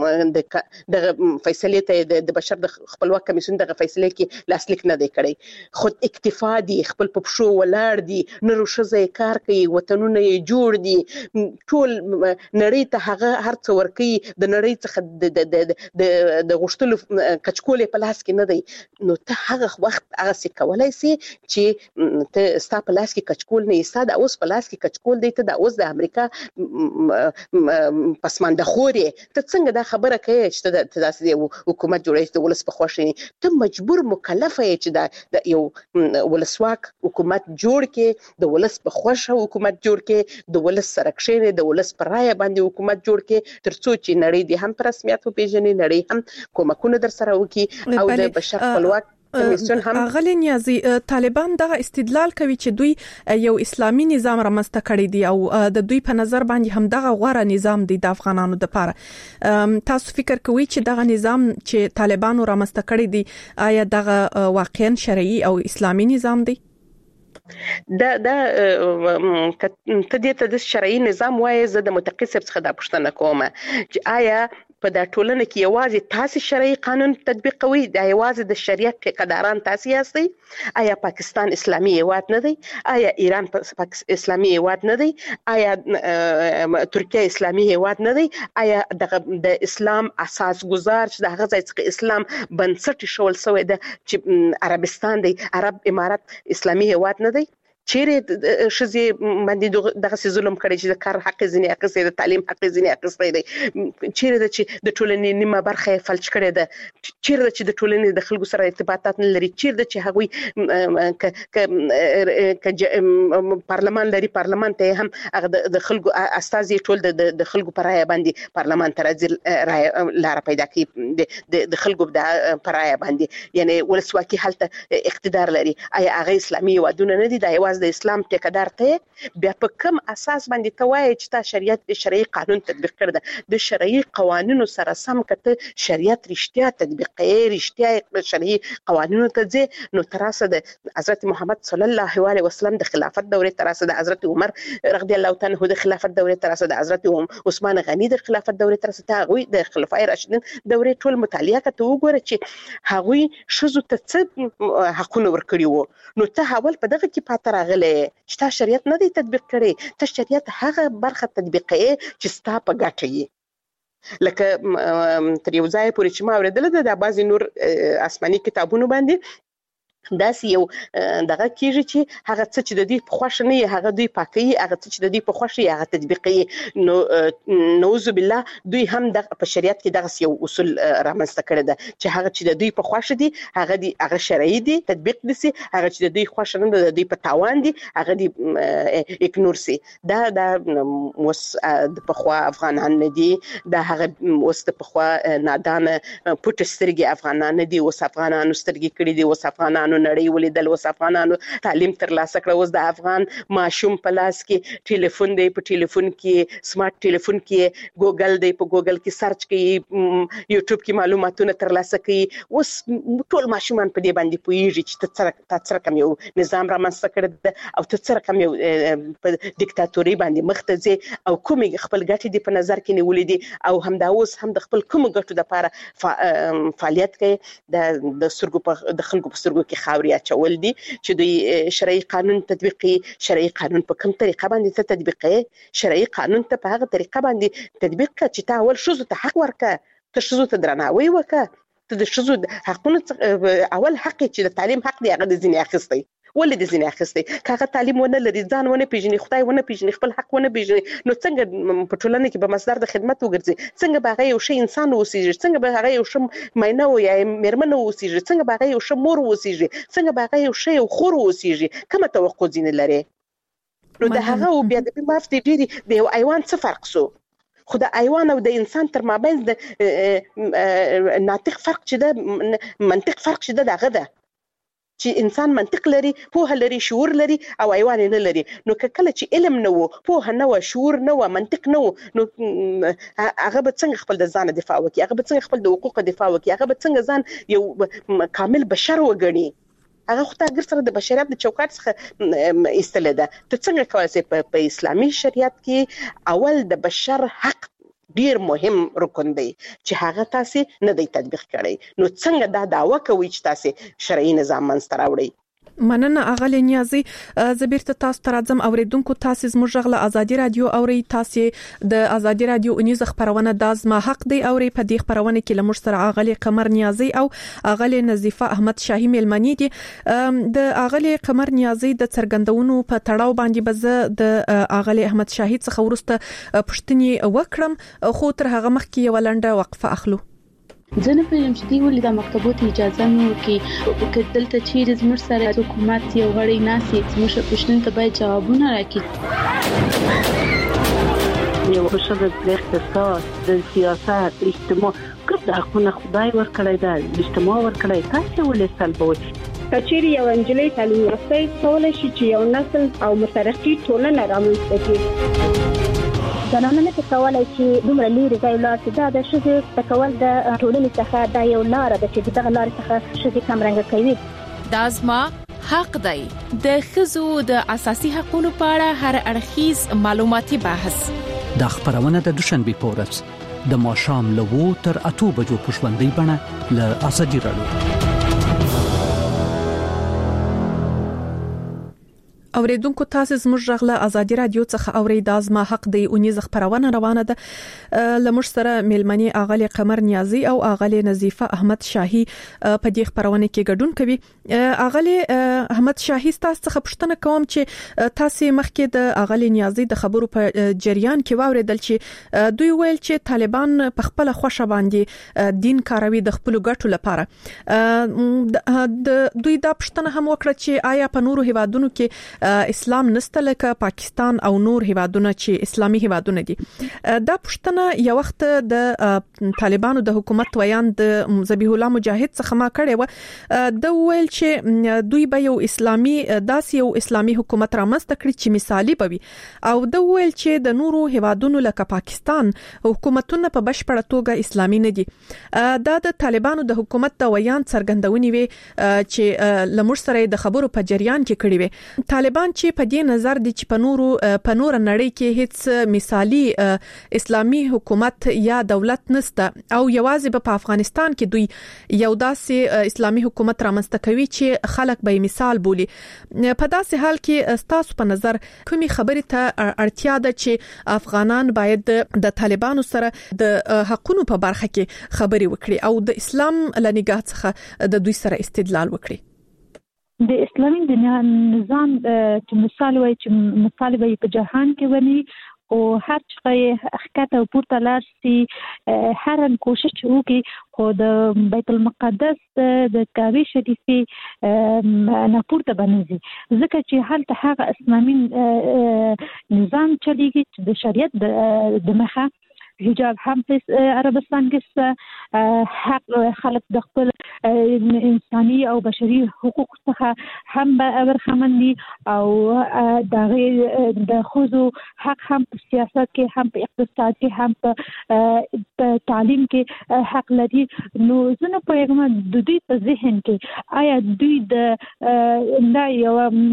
دغه فیصله ته د بشر د خپلواک کمیسیون دغه فیصله کې لاسلیک نه دی کړی، خود اکتفا دي، خپل په پښو ولاړ دي، نور شزه کار کوي، وطنونه یې جوړ دي، ټول نړۍ ته هغه هر څه ورکي، د نړۍ څخه د د د غشتلو کچکولې په لاس کې نه دی. نو ته هغه وخت هغه څه کولای سي چې ته ستا په لاس کې کچکول نه ستا د اوس په لاس کې کچکول دی، ته د اوس د امریکا پسمانده خورې، ته څنګه دا خبره کوي چې ته داسې حکومت جوړې د ولس په خوښ، ته مجبور مکلف یې چې د یو ولسواک حکومت جوړ کې، د ولس په خوښ حکومت جوړ کې، د ولس سره کښېنې، د ولس پر رایه باندې حکومت جوړ کې، ترڅو چې نړۍ دې هم په رسمیت وپیژني، نړۍ هم کومکونه در سره وکړي او د بشر خپلواک کمیسیون هم. غلی نیازي طالبان دغه استدلال کوي چې دوی یو اسلامي نظام رامنځته کړی دی او د دوی په نظر باندې هم دغه غوړه نظام دی د افغانانو لپاره. تاسو فکر کوئ چې دغه نظام چې طالبانو رامنځته کړی دی آیا دغه واقعا شرعي او اسلامي نظام دی؟ دا دا ته دې ته د شرعي نظام وایي. زه د متقي صاحب څخه دا پوښتنه کوم چې آیا په دا ټولنه کې یوازې تاسو شرعي قانون تطبیقوي، دا یوازې د شریعت ټیکداران تاسو یاستئ؟ آیا پاکستان اسلامي هیواد نه دی؟ آیا ایران اسلامي هیواد نه دی؟ آیا ترکیه اسلامي هیواد نه دی؟ آیا د اسلام اساس گذار چې د هغه ځای څخه اسلام بنسټ شول سوی ده چې عربستان دی، عرب امارات اسلامي هیواد نه دی؟ چیرې شزي باندې دغه ظلم کړی چې د کار حق ځینې اخیستی، د تعلیم حق ځینې اخیستی دی، چیرې ده چې د ټولنې نیمه برخه یې فلج کړې ده، چیرې ده چې د ټولنې د خلکو سره ارتباطات نه لري، چیرې ده چې هغوی پارلمان لري، پارلمان ته هم هغه د خلکو استازي ټول د خلکو په رایه باندې پارلمان ته راځي، لاره پیدا کوي د خلکو په رایه باندې، یعنی ولسواکي هلته اقتدار لري. آیا هغه اسلامي هیوادونه نه دي؟ دا یوازې د اسلام ټیکدار ته بیا په کوم اساس باندې ته وایي چې تا شریعت شرعي قانون تطبیق کړی ده؟ د شرعي قوانینو سره سم کته شریعت رښتیا تطبیقي، رښتیا شرعي قوانینو ته ځي، نو تراسه د حضرت محمد صلی الله علیه وسلم د خلافت دورې، تراسه د حضرت عمر رضی الله تعالی عنہ د خلافت دورې، تراسه د حضرت عثمان غنی د خلافت دورې، تراسه ته هغوی د خلفای راشدین دورې ټول مطالعه کته وګوره چې هغوی ښځو ته څه حقونه ورکړي وو. نو ته اول په دغه کې پاتې راغلی چې تا شریعت نه دی تطبیق کړی، ته شریعت هغه برخه تطبیقوي چې ستا په ګټه یې. لکه تر یو ځای پورې چې ما اورېدله ده د بعضې نور آسماني کتابونو باندې داس یو دغه کیږي چې هغه څه چې د دې په خوښ نه هغه دوی پاکي هغه څه چې د دې په خوښ هغه تطبیقي نو نعوذ بالله دوی هم د په شریعت کې دغه یو اصول رامنځته کړی ده چې هغه چې د دوی په خوښ دي هغه دي هغه شرعي دي تطبیق دي سي هغه چې د دوی خوښ نه د دوی په تاوان دي هغه دي اګنور سي دا د وس د پخوا افغانان نه دي دا هغه وس د پخوا نادان پټ سترګي افغانان نه دي وس افغانانو سترګي کړي دي وس افغانانو نړۍ ولیدل وس افغانانو تعلیم ترلاسه کړ اوس د افغان ماشوم په لاس کې ټلیفون دی په ټلیفون کې سمارټ ټلیفون کې ګوګل دی په ګوګل کې سرچ کوي یوټیوب کې معلوماتونه ترلاسه کوي اوس ټول ماشومان په دې باندې پوهیږي چې ته څه رقم یو نظام رامنځته کړی او ته څه رقم یو په دیکتاتوري باندې مخ ته ځي او کومې خپل ګټې دی په نظر کې نیولې دي او همدا اوس هم د خپل کوم ګټو لپاره فعالیت کوي د د سرګو په د خلکو په سرګو کې خاوري اچول دي چې دوی شرعي قانون تطبیقي شرعي قانون په کوم طریقه باندې ته تطبیقي شرعي قانون ته په هغه طریقه باندې تطبیق کړه چې تا اول شوزو ته حق ورکړه ته شوزو ته درناوی وکړه ته د شوزو حقونه اول حق چې د تعلیم حق دی هغه د ځینې اخیستی ولې د ځینې اخیستی کاغه تعلیم ونه لري ځان ونه پیژني خدای ونه پیژني خپل حق ونه پیژني نو څنګه په ټولنه کې به مصدر د خدمت وګرځي څنګه به هغه یو شی انسان اوسېږي څنګه به هغه یو شی مینه او یا مېرمنه اوسېږي څنګه به هغه یو شی مور اوسېږي څنګه به هغه یو شی او خور اوسېږي کومه توقع ځینې لري نو د هغه او بیا د مافتي ډیری د یو ایوان څه فرق سو خو د ایوان او د انسان تر مابین د ناطق فرق چې د منطق فرق چې د دغه ده چې انسان منطق لري پوهه لري شعور لري او ایوان نه لري نو کله چې علم نه وو پوهه نه وو شعور نه وو منطق نه وو نو هغه به څنګه خپل د ځان دفاع وکړي هغه به څنګه خپل د حقوقو دفاع وکړي هغه به څنګه ځان یو کامل بشر وګڼي هغه خو تا ګر سره د بشریت د چوکاټ څخه ایستل ده ته څنګه کولای شې په اسلامي شریعت کې اول د بشر حق ډیر مهم رکن دی چې هغه تاسو نه دی تطبیق کړی نو څنګه دا داوا کوي چې تاسو شرعي نظام منځ راوړئ مننه اغلی نیازي زبیرته تاسو ته راځم اوریدونکو تاسو زموږ غږ ازادي رادیو اوري تاسو د ازادي رادیو انیز خبرونه د ازما حق دی اوري په دې خبرونه کې لمر سره اغلی قمر نیازي او اغلی نظیفه احمد شاهي ملمنی دي د اغلی قمر نیازي د څرګندونو په تړاو باندې بز د اغلی احمد شاهي څخه ورسته پښتني وکړم خو تر هغه مخکې یو لنډه وقفه اخلو زه نه پوهیږم چې دی ولې د مکتبو ته اجازه مې ورکړي که دلته چیرې زموږ سره حکومت یو غړی ناسي زموږ پوښتنو ته باید جوابونه راکړي یو بشر د اقتصاد د سیاست اجتماع کوم د حقونه خدای ورکړی دا اجتماع ورکړی تاسو ولې سلبوي کچېری یو انجلۍ تعلیم یافته کولای شي چې یو نسل او مترقي ټولنه رامنځته کړي زنانه نه کولای چې دومره لري ځای لا چې دا د شذ تکول د ټولنې څخه دا یو لار ده چې دغه لار څخه شذ کم رنګ کوي دازما حق دی د خزو د اساسي حقوقو په اړه هر اړخیز معلوماتي بحث د خبرونه د دوشنبه پورس د ماشام لوو تر اته بجو پښوندې بڼه ل ازادي رادیو اوریدونکو تاسو زموږ غږ له ازادي رادیو څخه اوري د ازما حق دی اونیز خبرونه روانه ده لمر سره ملمنی اغلی قمر نیازي او اغلی نظیفه احمد شاهي په دې خبرونه کې ګډون کوي اغلی احمد شاهي تاسو څخه پوښتنه کوم چې تاسو مخکې د اغلی نیازي د خبرو په جریان کې واوریدل چې دوی ویل چې طالبان په خپل خوښه باندې دین کاروي د خپل ګټو لپاره د دوی دا پوښتنه هم وکړه چې آیا په نورو هیوادونو کې اسلام نسته لکه پاکستان او نور هیوادونه چې اسلامي هیوادونه دي دا پښتنه یو وخت د طالبانو د حکومت ویان د ذبیح الله مجاهد څخه ما کړی و د ویل چې دوی به یو اسلامي داس یو اسلامي حکومت رامنځته کړي چې مثالی بوي او د ویل چې د نورو هیوادونو لکه پاکستان حکومتونه په بشپړه توګه اسلامي نه دي دا د طالبانو د حکومت د ویان څرګندونې وي چې لمر سره د خبرو په جریان کې کړي وي طالبان چې په دې نظر دي چې په نورو په نور نړۍ کې هیڅ مثالی اسلامي حکومت یا دولت نسته او یوازې په افغانستان کې دوی یو داسې اسلامي حکومت رامنځته کوي چې خلک به مثال بولي په داسې حال کې ستاسو په نظر کومي خبرې ته اړتیا ده چې افغانان باید د طالبانو سره د حقوقو په برخه کې خبرې وکړي او د اسلام لنګات څخه د دوی سره استدلال وکړي د اسلامي د نظام چې مثال وایي چې مثال وایي په جهان کې ونی او هر څه حقیقت او پورته لار سي هر کوشش وکړي خو د بیت المقدس د کعبه شریفه نه پورته باندې ځکه چې هلته هغه اسلامي نظام چلیږي چې د شریعت د مخه حجاب هم په عربستان کې حق خلک د خپل انساني او بشري حقوق څخه هم برخمن دي او د د خوځو حق هم په سیاست کې هم په اقتصاد کې هم په تعلیم کې حق لري. نو زنه په یوه د دوی په ذهن کې آیا دوی د نه یو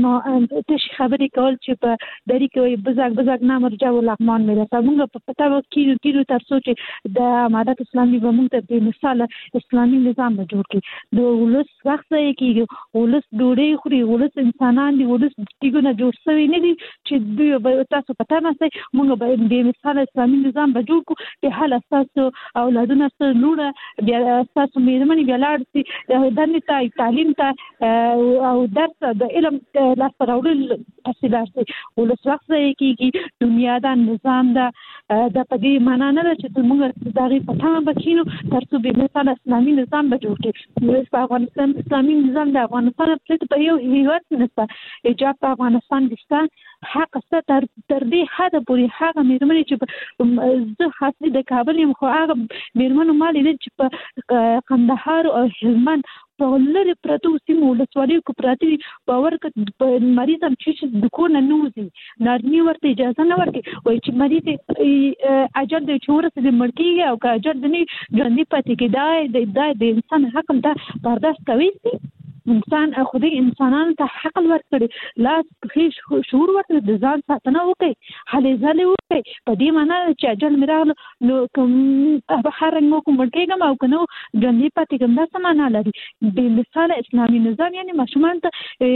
تش خبرې کول چې په دری کې بزاګ بزاګ نامرجع ولغمان مې راځه موږ په پتا وکړو کې تر څو چې د امارات اسلامي به موږ ته په مثال اسلامي نظام جوړ کړي د ولس وخت یې کېږي ولس ډوډۍ خوري ولس انسانان دي ولس ټیګونه جوړ شوی نه دي چې دوی به تاسو پتا نه سي موږ به د مثال اسلامي نظام به جوړ کړو په حال اساس اولادونه سره لوړه بیا اساس مېرمنې بیا لاړ سي د نتای تعلیم ته او درس د علم لاس راوړل تحصیلات سي ولس وخت یې کېږي دنیا دا نظام دا د پدې معنا نه چې موږ دغه پټه بچینو ترڅو به مثال اسلامي نظام به جوړ کړي. په افغانستان اسلامي نظام د افغانستان په یو هیواد نشته ایجاب په افغانستان کې حق ست تر تر دې حد پورې هغه مېرمنې چې زه حاصل د کابل یم خو هغه مېرمنو مال دي چې په قندهار او هلمند په لری پرتو سیمو ولسوالیو کې پراتی باور ک مریض هم چې د کور نه نوځي نارني ورته اجازه نه ورکړي وای چې مریض اجر د چورس د مړکیږي او که اجر د نه ژوندۍ پاتې کېدای د انسان حق ته برداشت کوي. انسان خو دې انسانانو ته حق ورکړي لاس په شعور ورته د ځان ساتنه وکړي هلې ځلې وکړي په دې معنا چې اجل مې راغله نو کوم هغه رنګ مو کوم کېږم او کنه ژوندۍ پاتې کوم دا څه معنا لري. د مثال اسلامي نظام یعنی ماشومان ته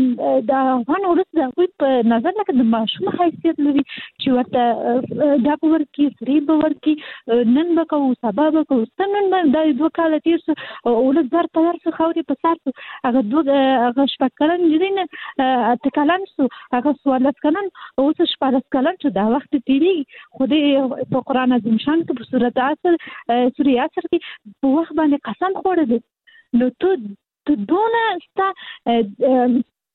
د افغان ولس د هغوی په نظر لکه د ماشوم حیثیت لري چې ورته دا به ورکړي سري به ورکړي نن به کوو سبا به کوو څنګه نن دا دوه کاله تېر شو ولس زر په ور څه خاورې په سر شو هغه دوه هغه شپږ کلن نجلۍ نه اته کلن شو هغه څوارلس کلن اوس شپاړس کلن شو دا وخت تېرېږي خو دې په قرآن عظیم شان کې په سورت عصر سورې عصر کې په وخت باندې قسم خوړلی نو ته ته دونه ستا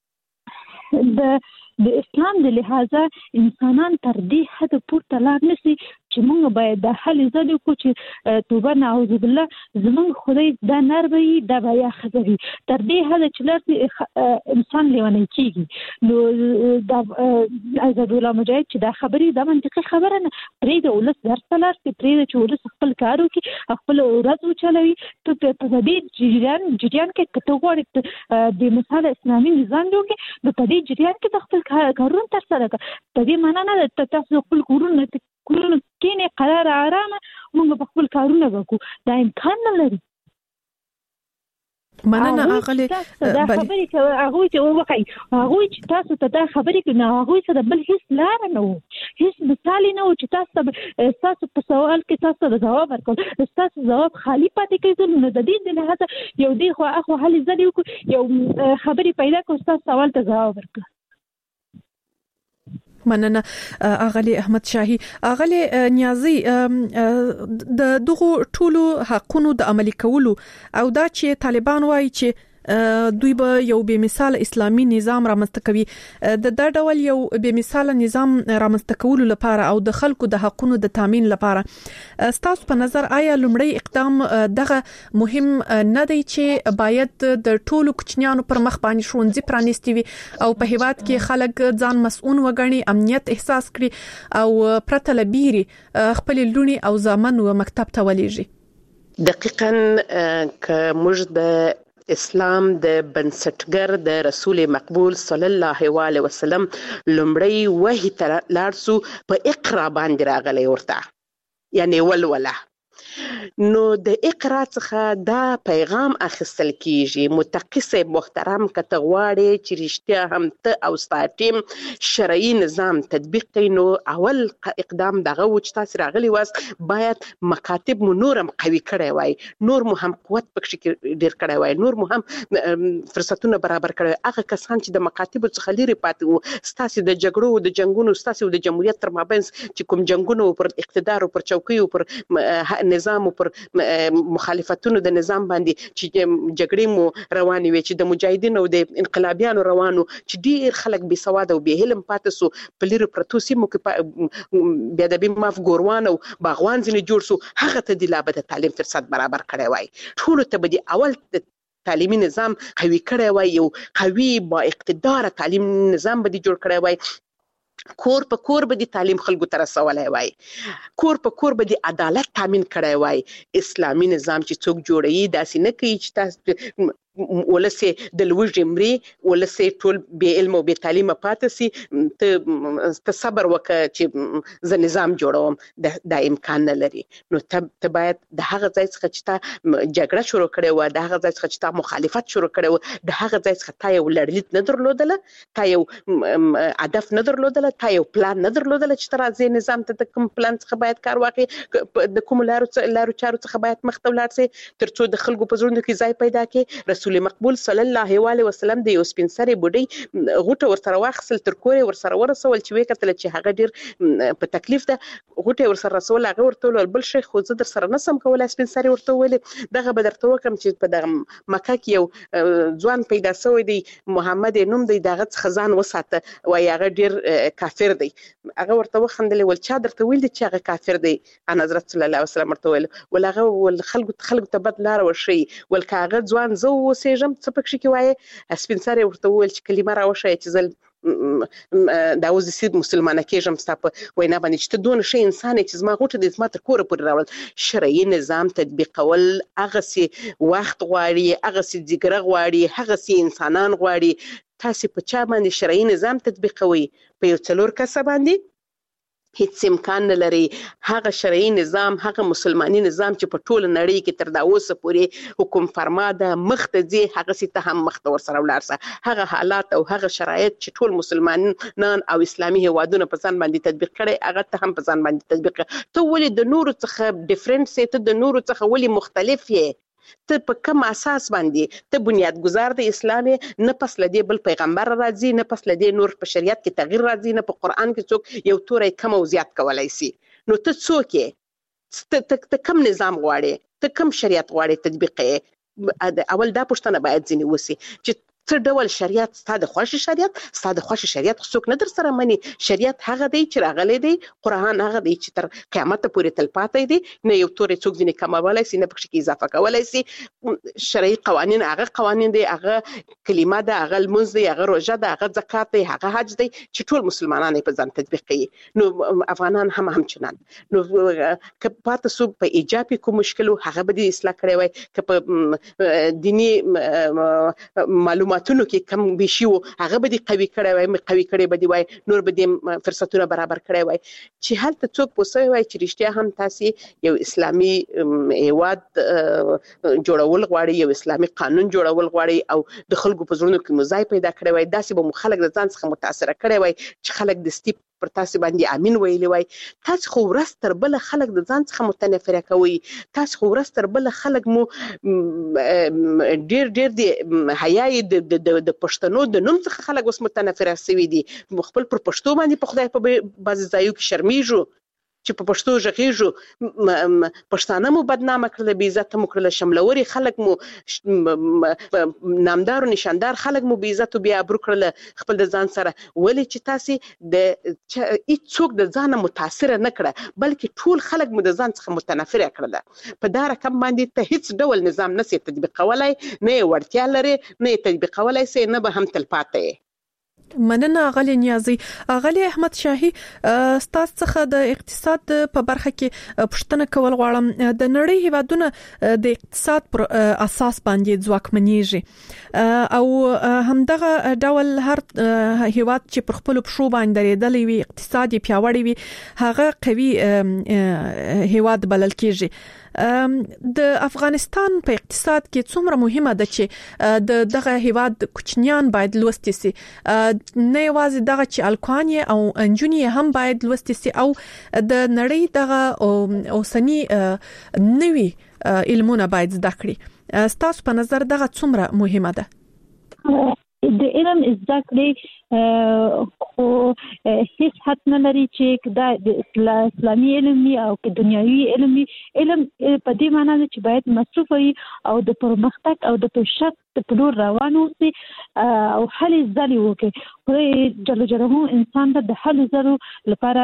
د د اسلام د لحاظه انسانان تر دې حد پورته لاړ نشي چې موږ باید د حل ځلې کو چې توبه نعوذ بالله زموږ خدای دا نر وي دا به یا ښځه وي تر دې حد چې لاړ انسان لیونی کېږي. نو د آزاد الله مجاهد چې دا خبرې دا منطقي خبره نه پرېږده ولس درس ته لاړ شي پرېږده چې ولس خپل کار وکړي خپل ورځ وچلوي. ته په دې جریان جریان کې که ته غواړې د مثال اسلامي نظام جوړ کړې نو په دې جریان کې د خپل کارونه ترسره کړه په دې معنا نه ده تاسو خپل کورونه کورونه کېنې قرار آرامه موږ په خپل کارونه وکړو دا امکان نه لري. مننه اغلی دا خبرې چې هغه چې وکړي هغه چې تاسو ته دا خبرې کوي هغه سره بل هیڅ لار نه وو هیڅ مثال نه وو چې تاسو تاسو په سوال کې تاسو د جواب ورکول تاسو جواب خالی پاتې کېدل نو د دې د لحاظه یو دی خو اخو حل زدي یو خبرې پیدا کو تاسو سوال ته جواب ورکړه. مننه اغلی احمد شاهي. اغلی نیازي د دغه ټولو حقونو د عملي کولو او دا چې طالبان وایي چې دوی به یو به مثال اسلامي نظام رامنځته کوي د دا ډول یو به مثال نظام رامنځته کولو لپاره او د خلکو د حقونو د تامین لپاره ستاسو په نظر آیا لومړی اقدام دغه مهم نه دی چې باید د ټولو کوچنیانو پر مخ باندې ښوونځي پرانیستي وي او په هیواد کې خلک ځان مسؤل وګڼي امنیت احساس کړي او پرته لبيري خپل لونی او زامن و مکتب ته ولېږي؟ دقیقاً که موږ د اسلام د بنسټګر د رسول مقبول صلی الله علیه وسلم لومړی وحی تر لارسو په اقرا باندې راغلی ورته یعنی ولوله نو د اقرا څخه دا پیغام اخیستل کیږي متقی صاحب محترم کته غواړي چې رښتیا هم ته او ستا ټیم شرعي نظام تطبیق کړئ نو اول اقدام دغه و چې تاسو راغلي واست باید مکاتب مو نورم قوي کړی وای نور مو هم قوت پکې ډیر کړی وای نور مو هم فرصتونه برابر کړی هغه کسان چې د مکاتب څخه لري پاتې وو ستاسو د جګړو د جنگونو ستاسو د جمهوریت تر مابین چې کوم جنگونو پر اقتدار او پر چوکۍ او پر نظام او پر مخالفتونو د نظام باندې چې جګړې مو روانې وي چې د مجاهدینو او د انقلابیانو روانو چې ډیر خلک بې سواد او بې علم پاتې سو په لري پرتو سیمو کې بیا د بیم ماف ګوروان او باغوان ځنې جوړ سو هغه ته د لابد تعلیم فرصت برابر کړی وای ټول ته به د اول تعلیمي نظام قوي کړی وای یو قوي با اقتدار تعلیم نظام به جوړ کړی وای کور په کور به د تعلیم خلکو ته رسولای وای کور په کور به د عدالت تامین کړی وای اسلامي نظام چې څوک جوړوي داسې نه کوي چې تاسو ولسه د لوږې مري ولسه ټول بې علم او بې تعلیمه پاتې سي ته صبر وکړه چې زه نظام جوړوم دا امکان نه لري نو ته باید د هغه ځای څخه چې تا جګړه شروع کړې وه د هغه ځای څخه چې تا مخالفت شروع کړی و د هغه ځای څخه تا یو لړلیک نه درلودله تا یو هدف نه درلودله تا یو پلان نه درلودله چې ته راځې نظام ته د کوم پلان څخه باید کار واخلې د کومو لارو چارو څخه باید مخ ته ولاړ سې تر څو د خلکو په زړونو کې ځای پیدا کړي رسول مقبول صلی الله علیه وسلم د یو سپین سرې بوډۍ غوټه ورسره واخیستل تر کور یې ورسره ورسول چې ویې کتله چې هغه ډېر په تکلیف ده غوټه یې ورسره رسول هغه ورته وویل بل شی خو زه در سره نسم کولی سپین سرې ورته وویلې دغه به درته وکړم چې په دغه مکه کې یو ځوان پیدا سوی دی محمد یې نوم دی د هغه څخه ځان وساته وایي هغه ډېر کافر دی هغه ورته وخندلې ول چا درته ویل دی چې هغه کافر دی ان حضرت صلی الله علیه وسلم ورته ویل ول هغه ول خلکو خلکو ته بد لاره ورښیي ول که هغه ځوان زه اوسېږم څه پکې کې وایي سپین سرې ورته وویل چې کلمه راوښیه چې زه دا اوس زه مسلمانه کېږم ستا په وینا باندې چې ته دونه ښه انسان یې چې زما غوټه دې زما تر کوره پورې راوړل شرعي نظام تطبیقول هغسې وخت غواړي هغسې ځیګره غواړي هغسې انسانان غواړي تاسې په چا باندې شرعي نظام تطبیقوئ په یو څلور کسه باندې هیڅ امکان نه لري هغه شرعي نظام هغه مسلماني نظام چې په ټوله نړۍ کې تر دا اوسه پورې حکم فرما ده مخ ته ځي هغسې ته هم مخ ته ورسره ولاړ سه هغه حالات او هغه شرایط چې ټول مسلمانان او اسلامي هیوادونه په ځان باندې تطبیق کړي هغه ته هم په ځان باندې تطبیق کړي ته ولې د نورو څخه ډیفرنټ سې ته د نورو څخه ولې مختلف یې ته په کوم اساس باندې ته بنیادګذار د اسلام نه پس لدی بل پیغمبر راځي نه پس لدی نور په شریعت کې تغییر راځي نه په قران کې څوک یو تورې کم او زیات کولای شي نو ته څوک یې ته کوم نظام غواړې ته کوم شریعت غواړې تطبیق یې اول دا پوښتنه باید ځینې وسی چې څه ډول شریعت ستا د خوښې شریعت ستا د خوښې شریعت څوک نه در سره مني شریعت هغه دی چې راغلی دی قرآن هغه دی چې تر قیامته پورې تلپاتې دی نه یو تورې څوک ځینې کمولی سي نه پکې کې اضافه کولی سي شرعي قوانین هغه قوانین دی هغه کلمه ده هغه لمونځ دی هغه روژه ده هغه زکات دی هغه حج دی چې ټول مسلمانان یې په ځان تطبیق کوي نو افغانان هم همچنان نو که پاتې سو په ایجاب کې کوم مشکل هغه به دې اصلاح کړی وای که په دیني معلومات تونو کې کم بشي وو هغه به دې قوي کړی وای قوي کړی به دې وای نور به دې فرصتونه برابر کړی وای چې هلته څوک پوسوي وای چې رښتیا هم تاسې یو اسلامي هیواد جوړول غواړي یو اسلامي قانون جوړول غواړي او د خلکو په زړونو کې مزای پیدا کړی وای داسې به مو خلک د ځان څخه متاثره کړی وای چې خلک د ستیپ پر تاسو باندې امین ویلی وای تاسو خو ورځ تر بله خلک د ځان څخه متنفره کوي تاسو خو ورځ تر بله خلک مو ډیر ډیر دی حیا د د پښتنو د نوم څخه خلک اوس متنفره شوي دي خپل پر پښتو باندې په خدای په بعضې ځایو کې شرمیږو چې په پښتو غږیږو پښتانه مو بدنامه کړله بې عزته مو کړله شملوري خلک مو نامدار او نشاندار خلک مو بې عزت او بې ابرو کړله خپل د ځان سره ولې چې تاسې د هېڅوک د ځانه متاثره نه کړه بلکې ټول خلک مو د ځان څخه متنفره کړله په دا رقم باندې ته هېڅ ډول نظام نسې تطبیقولی نه یې وړتیا لرې نه یې تطبیقولی سې نه به هم تلپاته یې مننه غلی نیازي. غلی احمد شاهي، ستاسو څخه د اقتصاد په برخه کې پوښتنه کول غواړم. د نړۍ هیوادونه د اقتصاد پر اساس باندې ځواکمنېږي او همدغه ډول هر هیواد چې پر خپل پښو باندې درېدلی وي، اقتصادي پیاوړی وي، هغه قوي هیواد بلل کېږي. د افغانستان په اقتصاد کې څومره مهمه ده چې د دغه هیواد کوچنیان باید لوستي سي، نه یوازې دغه چې الکوان او انجونی هم باید لوستي سي او د نړۍ دغه اوسنی نوي علمونه باید زده کړي. ستاسو په نظر دغه څومره مهمه ده؟ د علم زده کړې خو هیڅ حد نه لري چې د اسلامي علم او د دنیوي علم علم په دې معنی ده چې باید مصرف وي او د پرمختګ او د پیشرفت په لور روان اوسي او هلې ځلې وکړي. خو جل جلاله انسان ته د هلې ځلو لپاره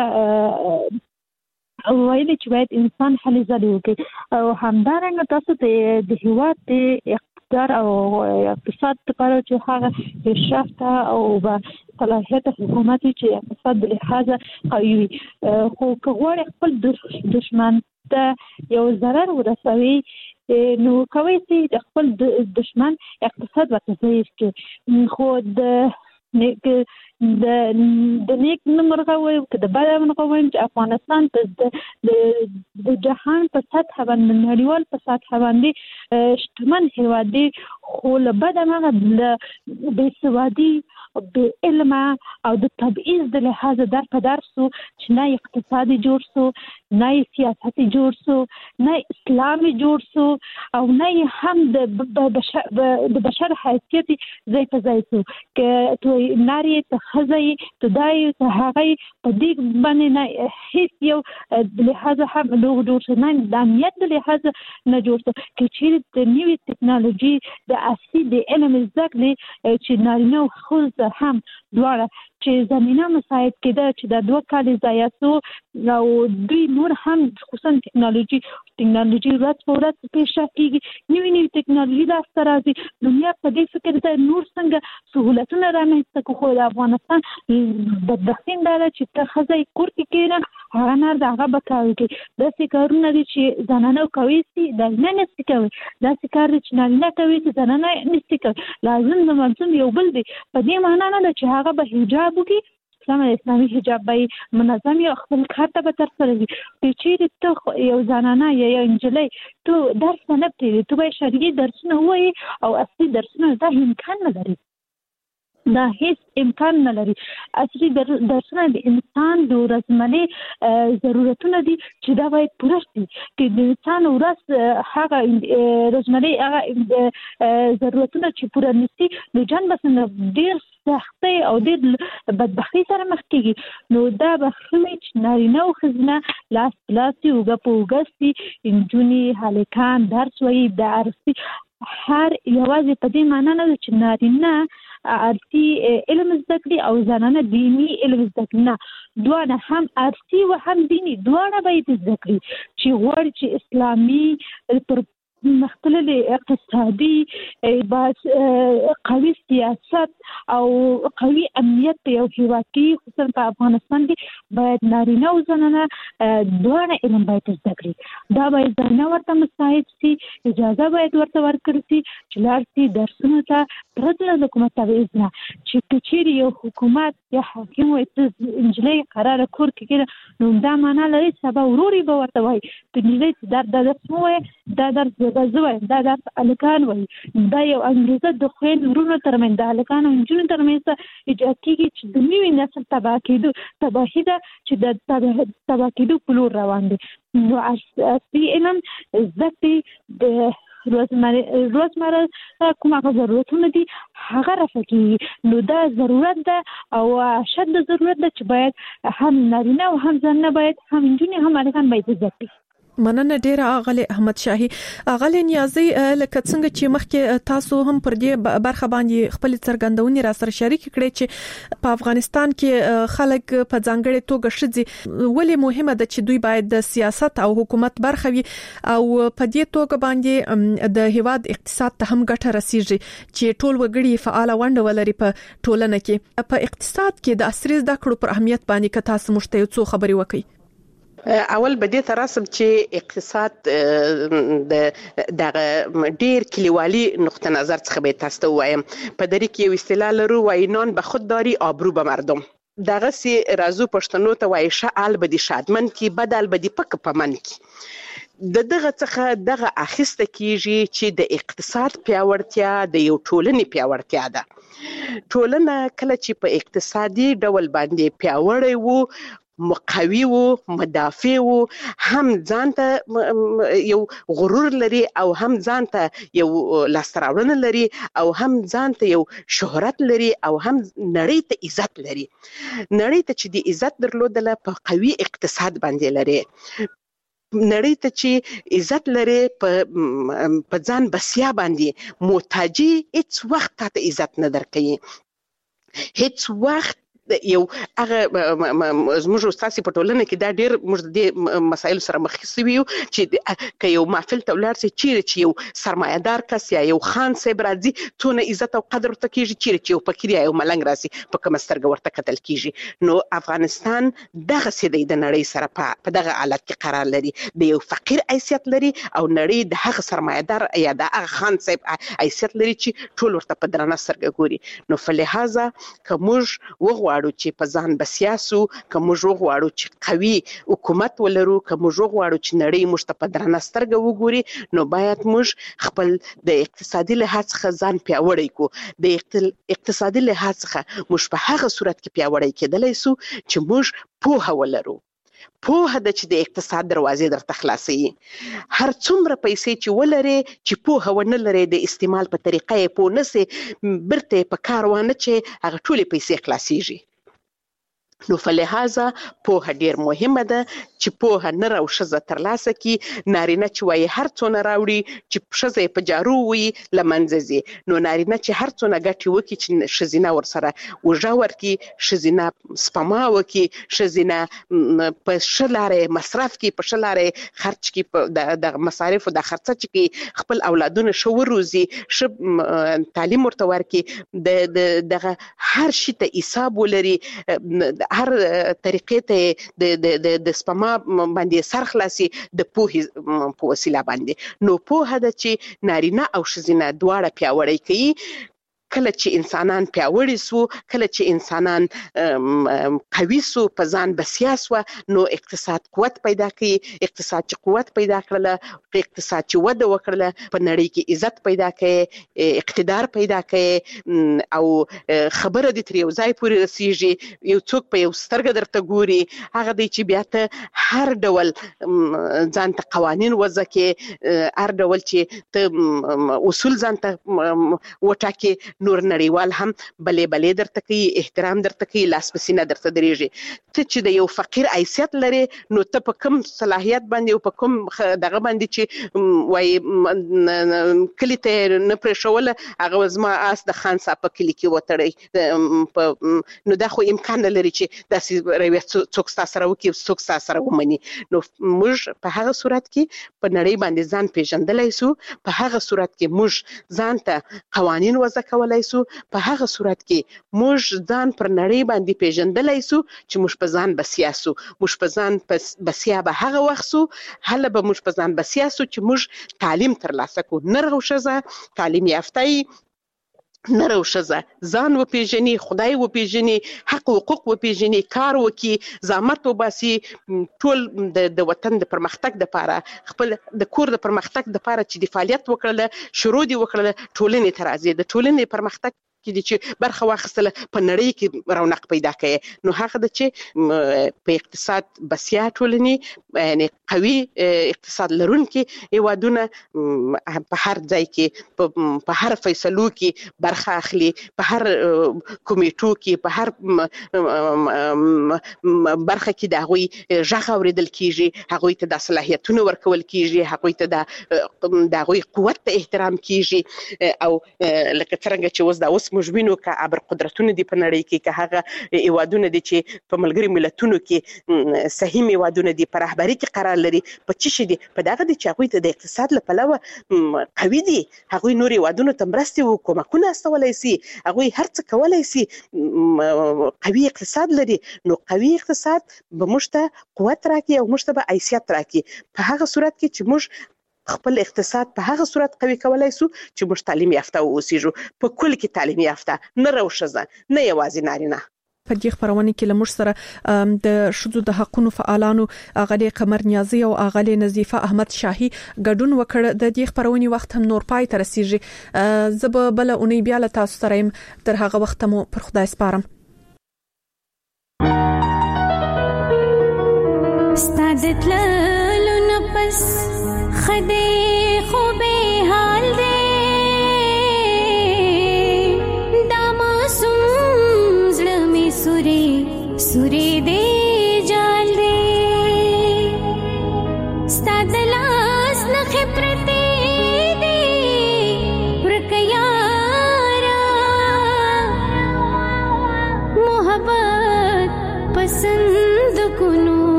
او وایي چې باید انسان هلې ځلې وکړي او همدارنګه تاسو ته د هیواد د اقتدار او اقتصاد لپاره چې هغه پیشرفت او با صلاحیت حکومت چې اقتصاد له لحاظه قوي وي، خو که غواړي خپل دشمن ته یو ضرر ورسوي نو کوي چې خپل دشمن اقتصاد ورته ضعیف کړي. خو د نیک د د نیک نمبر غوي که د بل نمبر غوي چې افغانستان په د جهان په سطح باندې نړیوال په سطح باندې شتمن هیواد دی، خو له بده مرغه د بېسوادي بې علمه او د تبعیض د لحاظه در په در سو چې نه اقتصادي جوړ سو، نه سیاسي جوړ سو، نه اسلامي جوړ سو او نه هم د بشر د بشر حیثیت ځای په ځای سو. که تو ناری ته خزای ته دای ته هغه په دې باندې نه هیڅ یو د لحاظه هم لوګ جوړ شو، نه د امنیت د لحاظه نه جوړ شو. کې چې د نوې ټکنالوژي د اصلي د علم زده کړې چې نارینه او ښځه هم دواړه چې زمينه مساعد کېده چې د دوه کال ضایع سو او دوی نور هم خصوصا ټکنالوژي ټکنالوژي ورځ په ورځ پیښه کیږي، نوې نوې ټکنالوژي لاسته راځي. دنیا په دې فکر ده نور څنګه سہولتونه رامنځته کوي. خو د افغانستان بدبختي دا ده چې ته ښځه کور کې کېنه هغه نه دغه به کوي کې داسې کارونه دي چې زنانه کوي سي دا نه نسي کوي، داسې کار چې نارینه کوي چې زنانه نسي کوي. لازم د منظم یو بل دی په دې معنی نه ده چې هغه به حجاب وکړي، اسلام اسلامي حجاب به منظم یو خپل کار ته به تر سره وي. چې ته یو زنانه یا یو انجلۍ ته درس نه پېږي، ته به شرعي درسونه وایي او اصلي درسونه دا امکان نه لري، دا هیڅ امکان نه لري. اصلي درسونه د انسان د ورځني ضرورتونه دي چې دا باید پوره شي. چې د انسان ورځ هغه ورځني هغه ضرورتونه چې پوره نشي نو جان بس ډیر سختي او ډیر بدبختی سره مخ کیږي. نو دا به خلک چې نارینه او ښځینه لاس لاسي وګ په وګستي انجونی هلکان درس وایي د ارسي هر یوازې په دې معنی نه چې نارینه ارسي علم زده کړي او زنانه دینی علم زده کړي، نه دواړه هم ارسي او هم دینی دواړه باید زده کړي چې غواړي چې اسلامي پر مختلف اقتصادي باز قوي سیاست او قوي امنیت په یو هیواد کې خصوصا په افغانستان کې باید نارینه او زنانه دواړه علم باید زده کړي. دا باید زنانه ورته مساعد سي، اجازه باید ورته ورکړي سي چې لاړ سي درسونو ته پرته د کومه تبعیض نه. چې چیرې یو حکومت یا حاکم وي ته انجلۍ قراره کور کې کېده نو دا معنا لري سبا وروري به ورته وایي ته انجلۍ دا درس وایي دا درس دا زوی دا د الکان وایي دا یو انګریزه د خوین ورونو ترمنځ د الکان او نجونو ترمنځ ایجاد کیږي چې د نوي نسل تباه کېدو تباهي ده چې د تباه کېدو په لور روان دي. نو اصلي علم زده کړې د روزمره روزمره کومه ضرورتونه دي هغه رافه کیږي. نو دا ضرورت ده او شد ضرورت ده چې باید هم نارینه او هم زنانه باید هم نجونې هم الکان باید زده کړي. مننه ډیره اغلی احمد شاهي. اغلی نیازي لکه څنګه چې مخکې تاسو هم پر دې برخه باندې خپل څرګندونې را سره شریک کړئ چې په افغانستان کې خلک په ځانګړي توګه شدي ولې مهمه ده چې دوی باید د سیاست او حکومت برخه وي او په دې توګه باندې د هیواد اقتصاد ته هم ګټه رسیږي چې ټول وګړي فعال ونډه ولري په ټولنه کې. په اقتصاد کې د عصري زده کړو پر اهمیت باندې که تاسو مشته یو څه خبري وکړئ. اول به دې تراسم چې اقتصاد د دغه ډیر کلیوالي نقطه نظر څخه به تاسو ته وایم. په دری کې یو اصطلاح لرو وای نان به خودداری آبرو به مردم. دغه سي رازو پښتنو ته وای شال به دي شادمن کی بدل به دي پک پمن کی. د دغه څخه دغه اخیسته کیږي چې د اقتصاد پیاوړتیا د یو ټولنې پیاوړتیا ده. ټولنه کله چې په اقتصادي ډول باندې پیاوړی وو، مقوي وو، مدافع وو، هم ځانته یو غرور لري او هم ځانته یو لاستراوړنه لري او هم ځانته یو شهرت لري او هم نړۍ ته عزت لري. نړۍ ته چې د عزت درلودله په قوي اقتصاد باندې لري. نړۍ ته چې عزت لري په ځان بسیا باندې محتاجي هیڅ وخت ته عزت نه درکوي. هیڅ وخت یو هغه زموږ استاد په ټولنه کې دا ډیر موږ د مسایل سره مخ شوي یو چې که یو محفل ته ولاړ شي چیرې چې یو سرمایه‌دار کس یا یو خان صاحب راځي څونه عزت او قدر ورته کیږي، چیرې چې یو فقیر یا یو ملنګ راسي په کومه سترګه ورته کتل کیږي. نو افغانستان دغه سي د نړۍ سره په دغه حالت کې قرار لري، د یو فقیر حیثیت لري او نړۍ د هغه سرمایه‌دار یا د هغه خان صاحب حیثیت لري چې ټول ورته په درنه سترګه ګوري. نو فلهذا که موږ وغواړو چې په ځان بسیاسو، که موږ وغواړو چې قوي حکومت ولرو، که موږ وغواړو چې نړۍ موږ ته په درنه سترګه وګوري، نو باید موږ خپل د اقتصادي لحاظ څخه ځان پیاوړی کړو. د اقتصادي لحاظ څخه موږ په هغه صورت کې پیاوړی کېدلی سو چې موږ پوهه ولرو. پوهه د چې د اقتصاد دروازې درته خلاصي. هر څومره پیسې چې ولري چې پوهه ونه لري د استعمال په طریقه یې پوه نسي، برته په کار وانه چې هغه ټولې پیسې خلاصيږي. نو فلهذا پوهه ډیر مهمه ده چې پوهه نر او ښځه ترلاسه کی. نارینه چې وایي هر څونه راوړي چې ښځه په جارو وي لمنځه ځي، نو نارینه چې هر څونه ګټي وکي چې ښځینه ورسره وژه ورکي، ښځینه سپما وکي، ښځینه په ښه لارې مصرف کی، په ښه لارې خرچ کی، په د مصارفو د خرڅه چي خپل اولادونه ښه وروزي، ښه تعلیم ورته ورکي، د دغه هر شي ته حساب ولري، هر طریقې ته د د د سپما باندې سر خلاصي د پوهې په وسیله باندې. نو پوهه د چې نارینه او ښځینه دواړه پیاوړی کوي. کله چې انسانان پیاوړي سو، کله چې انسانان قوي سو، په ځان بسیا سو، نو اقتصاد قوت پیدا کوي. اقتصاد چې قوت پیدا کړل، اقتصاد چې وده وکړل، په نړۍ کې عزت پیدا کوي، اقتدار پیدا کوي او خبره د تر یو ځای پورې رسیږي. یو څوک په یو سترګه درته ګوري، هغه دی چې بیا ته هر ډول ځان ته قوانین وضع کې، هر ډول چې ته اصول ځان ته وټاکي، نور نړیوال هم بلې بلې درته کوي، احترام درته کوي، لاس په سینه درته درېږي. ته چې د یو فقیر حیثیت لري، نو ته په کوم صلاحیت باندې او په کوم دغه باندې چې وایي کلي ته نه پرېښوله، هغه زما آس د خان صاحب په کلي کې وتړی، نو دا خو امکان نه لري چې داسې رویه څوک ستا سره وکړي، څوک ستا سره ومني. نو موږ په هغه صورت کې په نړۍ باندې ځان پیژندلی سو، په هغه صورت کې موږ ځان ته قوانین وضع کولای سو، په هغه صورت کې موږ ځان پر نړۍ باندې پیژندلی سو چې موږ په ځان بسیا سو. موږ په ځان بسیا به هغه وخت سو، هله به موږ په ځان بسیا سو چې موږ تعلیم ترلاسه کړو. نر او ښځه تعلیم یافته نر او ښځه ځان وپیژني، خدای وپیژني، حق حقوق وپیژني، کار وکي، زحمت وباسي، ټول د وطن د پرمختګ لپاره، خپل د کور د پرمختګ لپاره چې د فعالیت وکړله، شروع دي وکړله، ټولنې ته راځي. د ټولنې پرمختګ کې دي چې برخه واخیستله په نړۍ کې رونق پیدا کړي، نو هغه د چې په اقتصاد بسیا ټولنې یعنی قوي اقتصاد لرونکي هیوادونه په هر ځای کې په هر فیصلو کې برخه اخلي، په هر کمیټو کې په هر برخه کې د هغوی غږ اوریدل کیږي، هغوی ته د صلاحیتونو ورکول کیږي، هغوی ته د د هغوی قوت ته احترام کیږي، او لکه څنګه چې اوس دا اوس موږ وینو که ابر قدرتونه دي په نړۍ کې، که هغه هیوادونه دي چې په ملګري ملتونو کې صحیح هیوادونه دي، په رهبري کې قرار لري، په څه شي دي په دغه دي چې هغوی ته د اقتصاد له پلوه قوي دي، هغوی نور هیوادونو ته مرستې او کومکونه استولی سي، هغوی هر څه کولی سي، قوي اقتصاد لري، نو قوي اقتصاد به موږ ته قوت راکړي او موږ ته به حیثیت راکړي. په هغه صورت کې چې موږ خپل اقتصاد په هغه صورت قوي کولای سو چې موږ تعلیم یافته اوسېږو، په کل کې تعلیم یافته، نه روښځه نه یوازې نارینه. په دې خبرونه کې لمر سره د شذو د حقوقو فعالانو اغلی قمر نیازي او اغلی نظیفه احمد شاهي ګډون وکړ. د دې خبرونه وخت هم نور پای تر رسیږي، زب بل اونۍ بیا له تاسو سره يم، تر هغه وخت مو پر خدای سپارم. ستادت لالو نفس خدای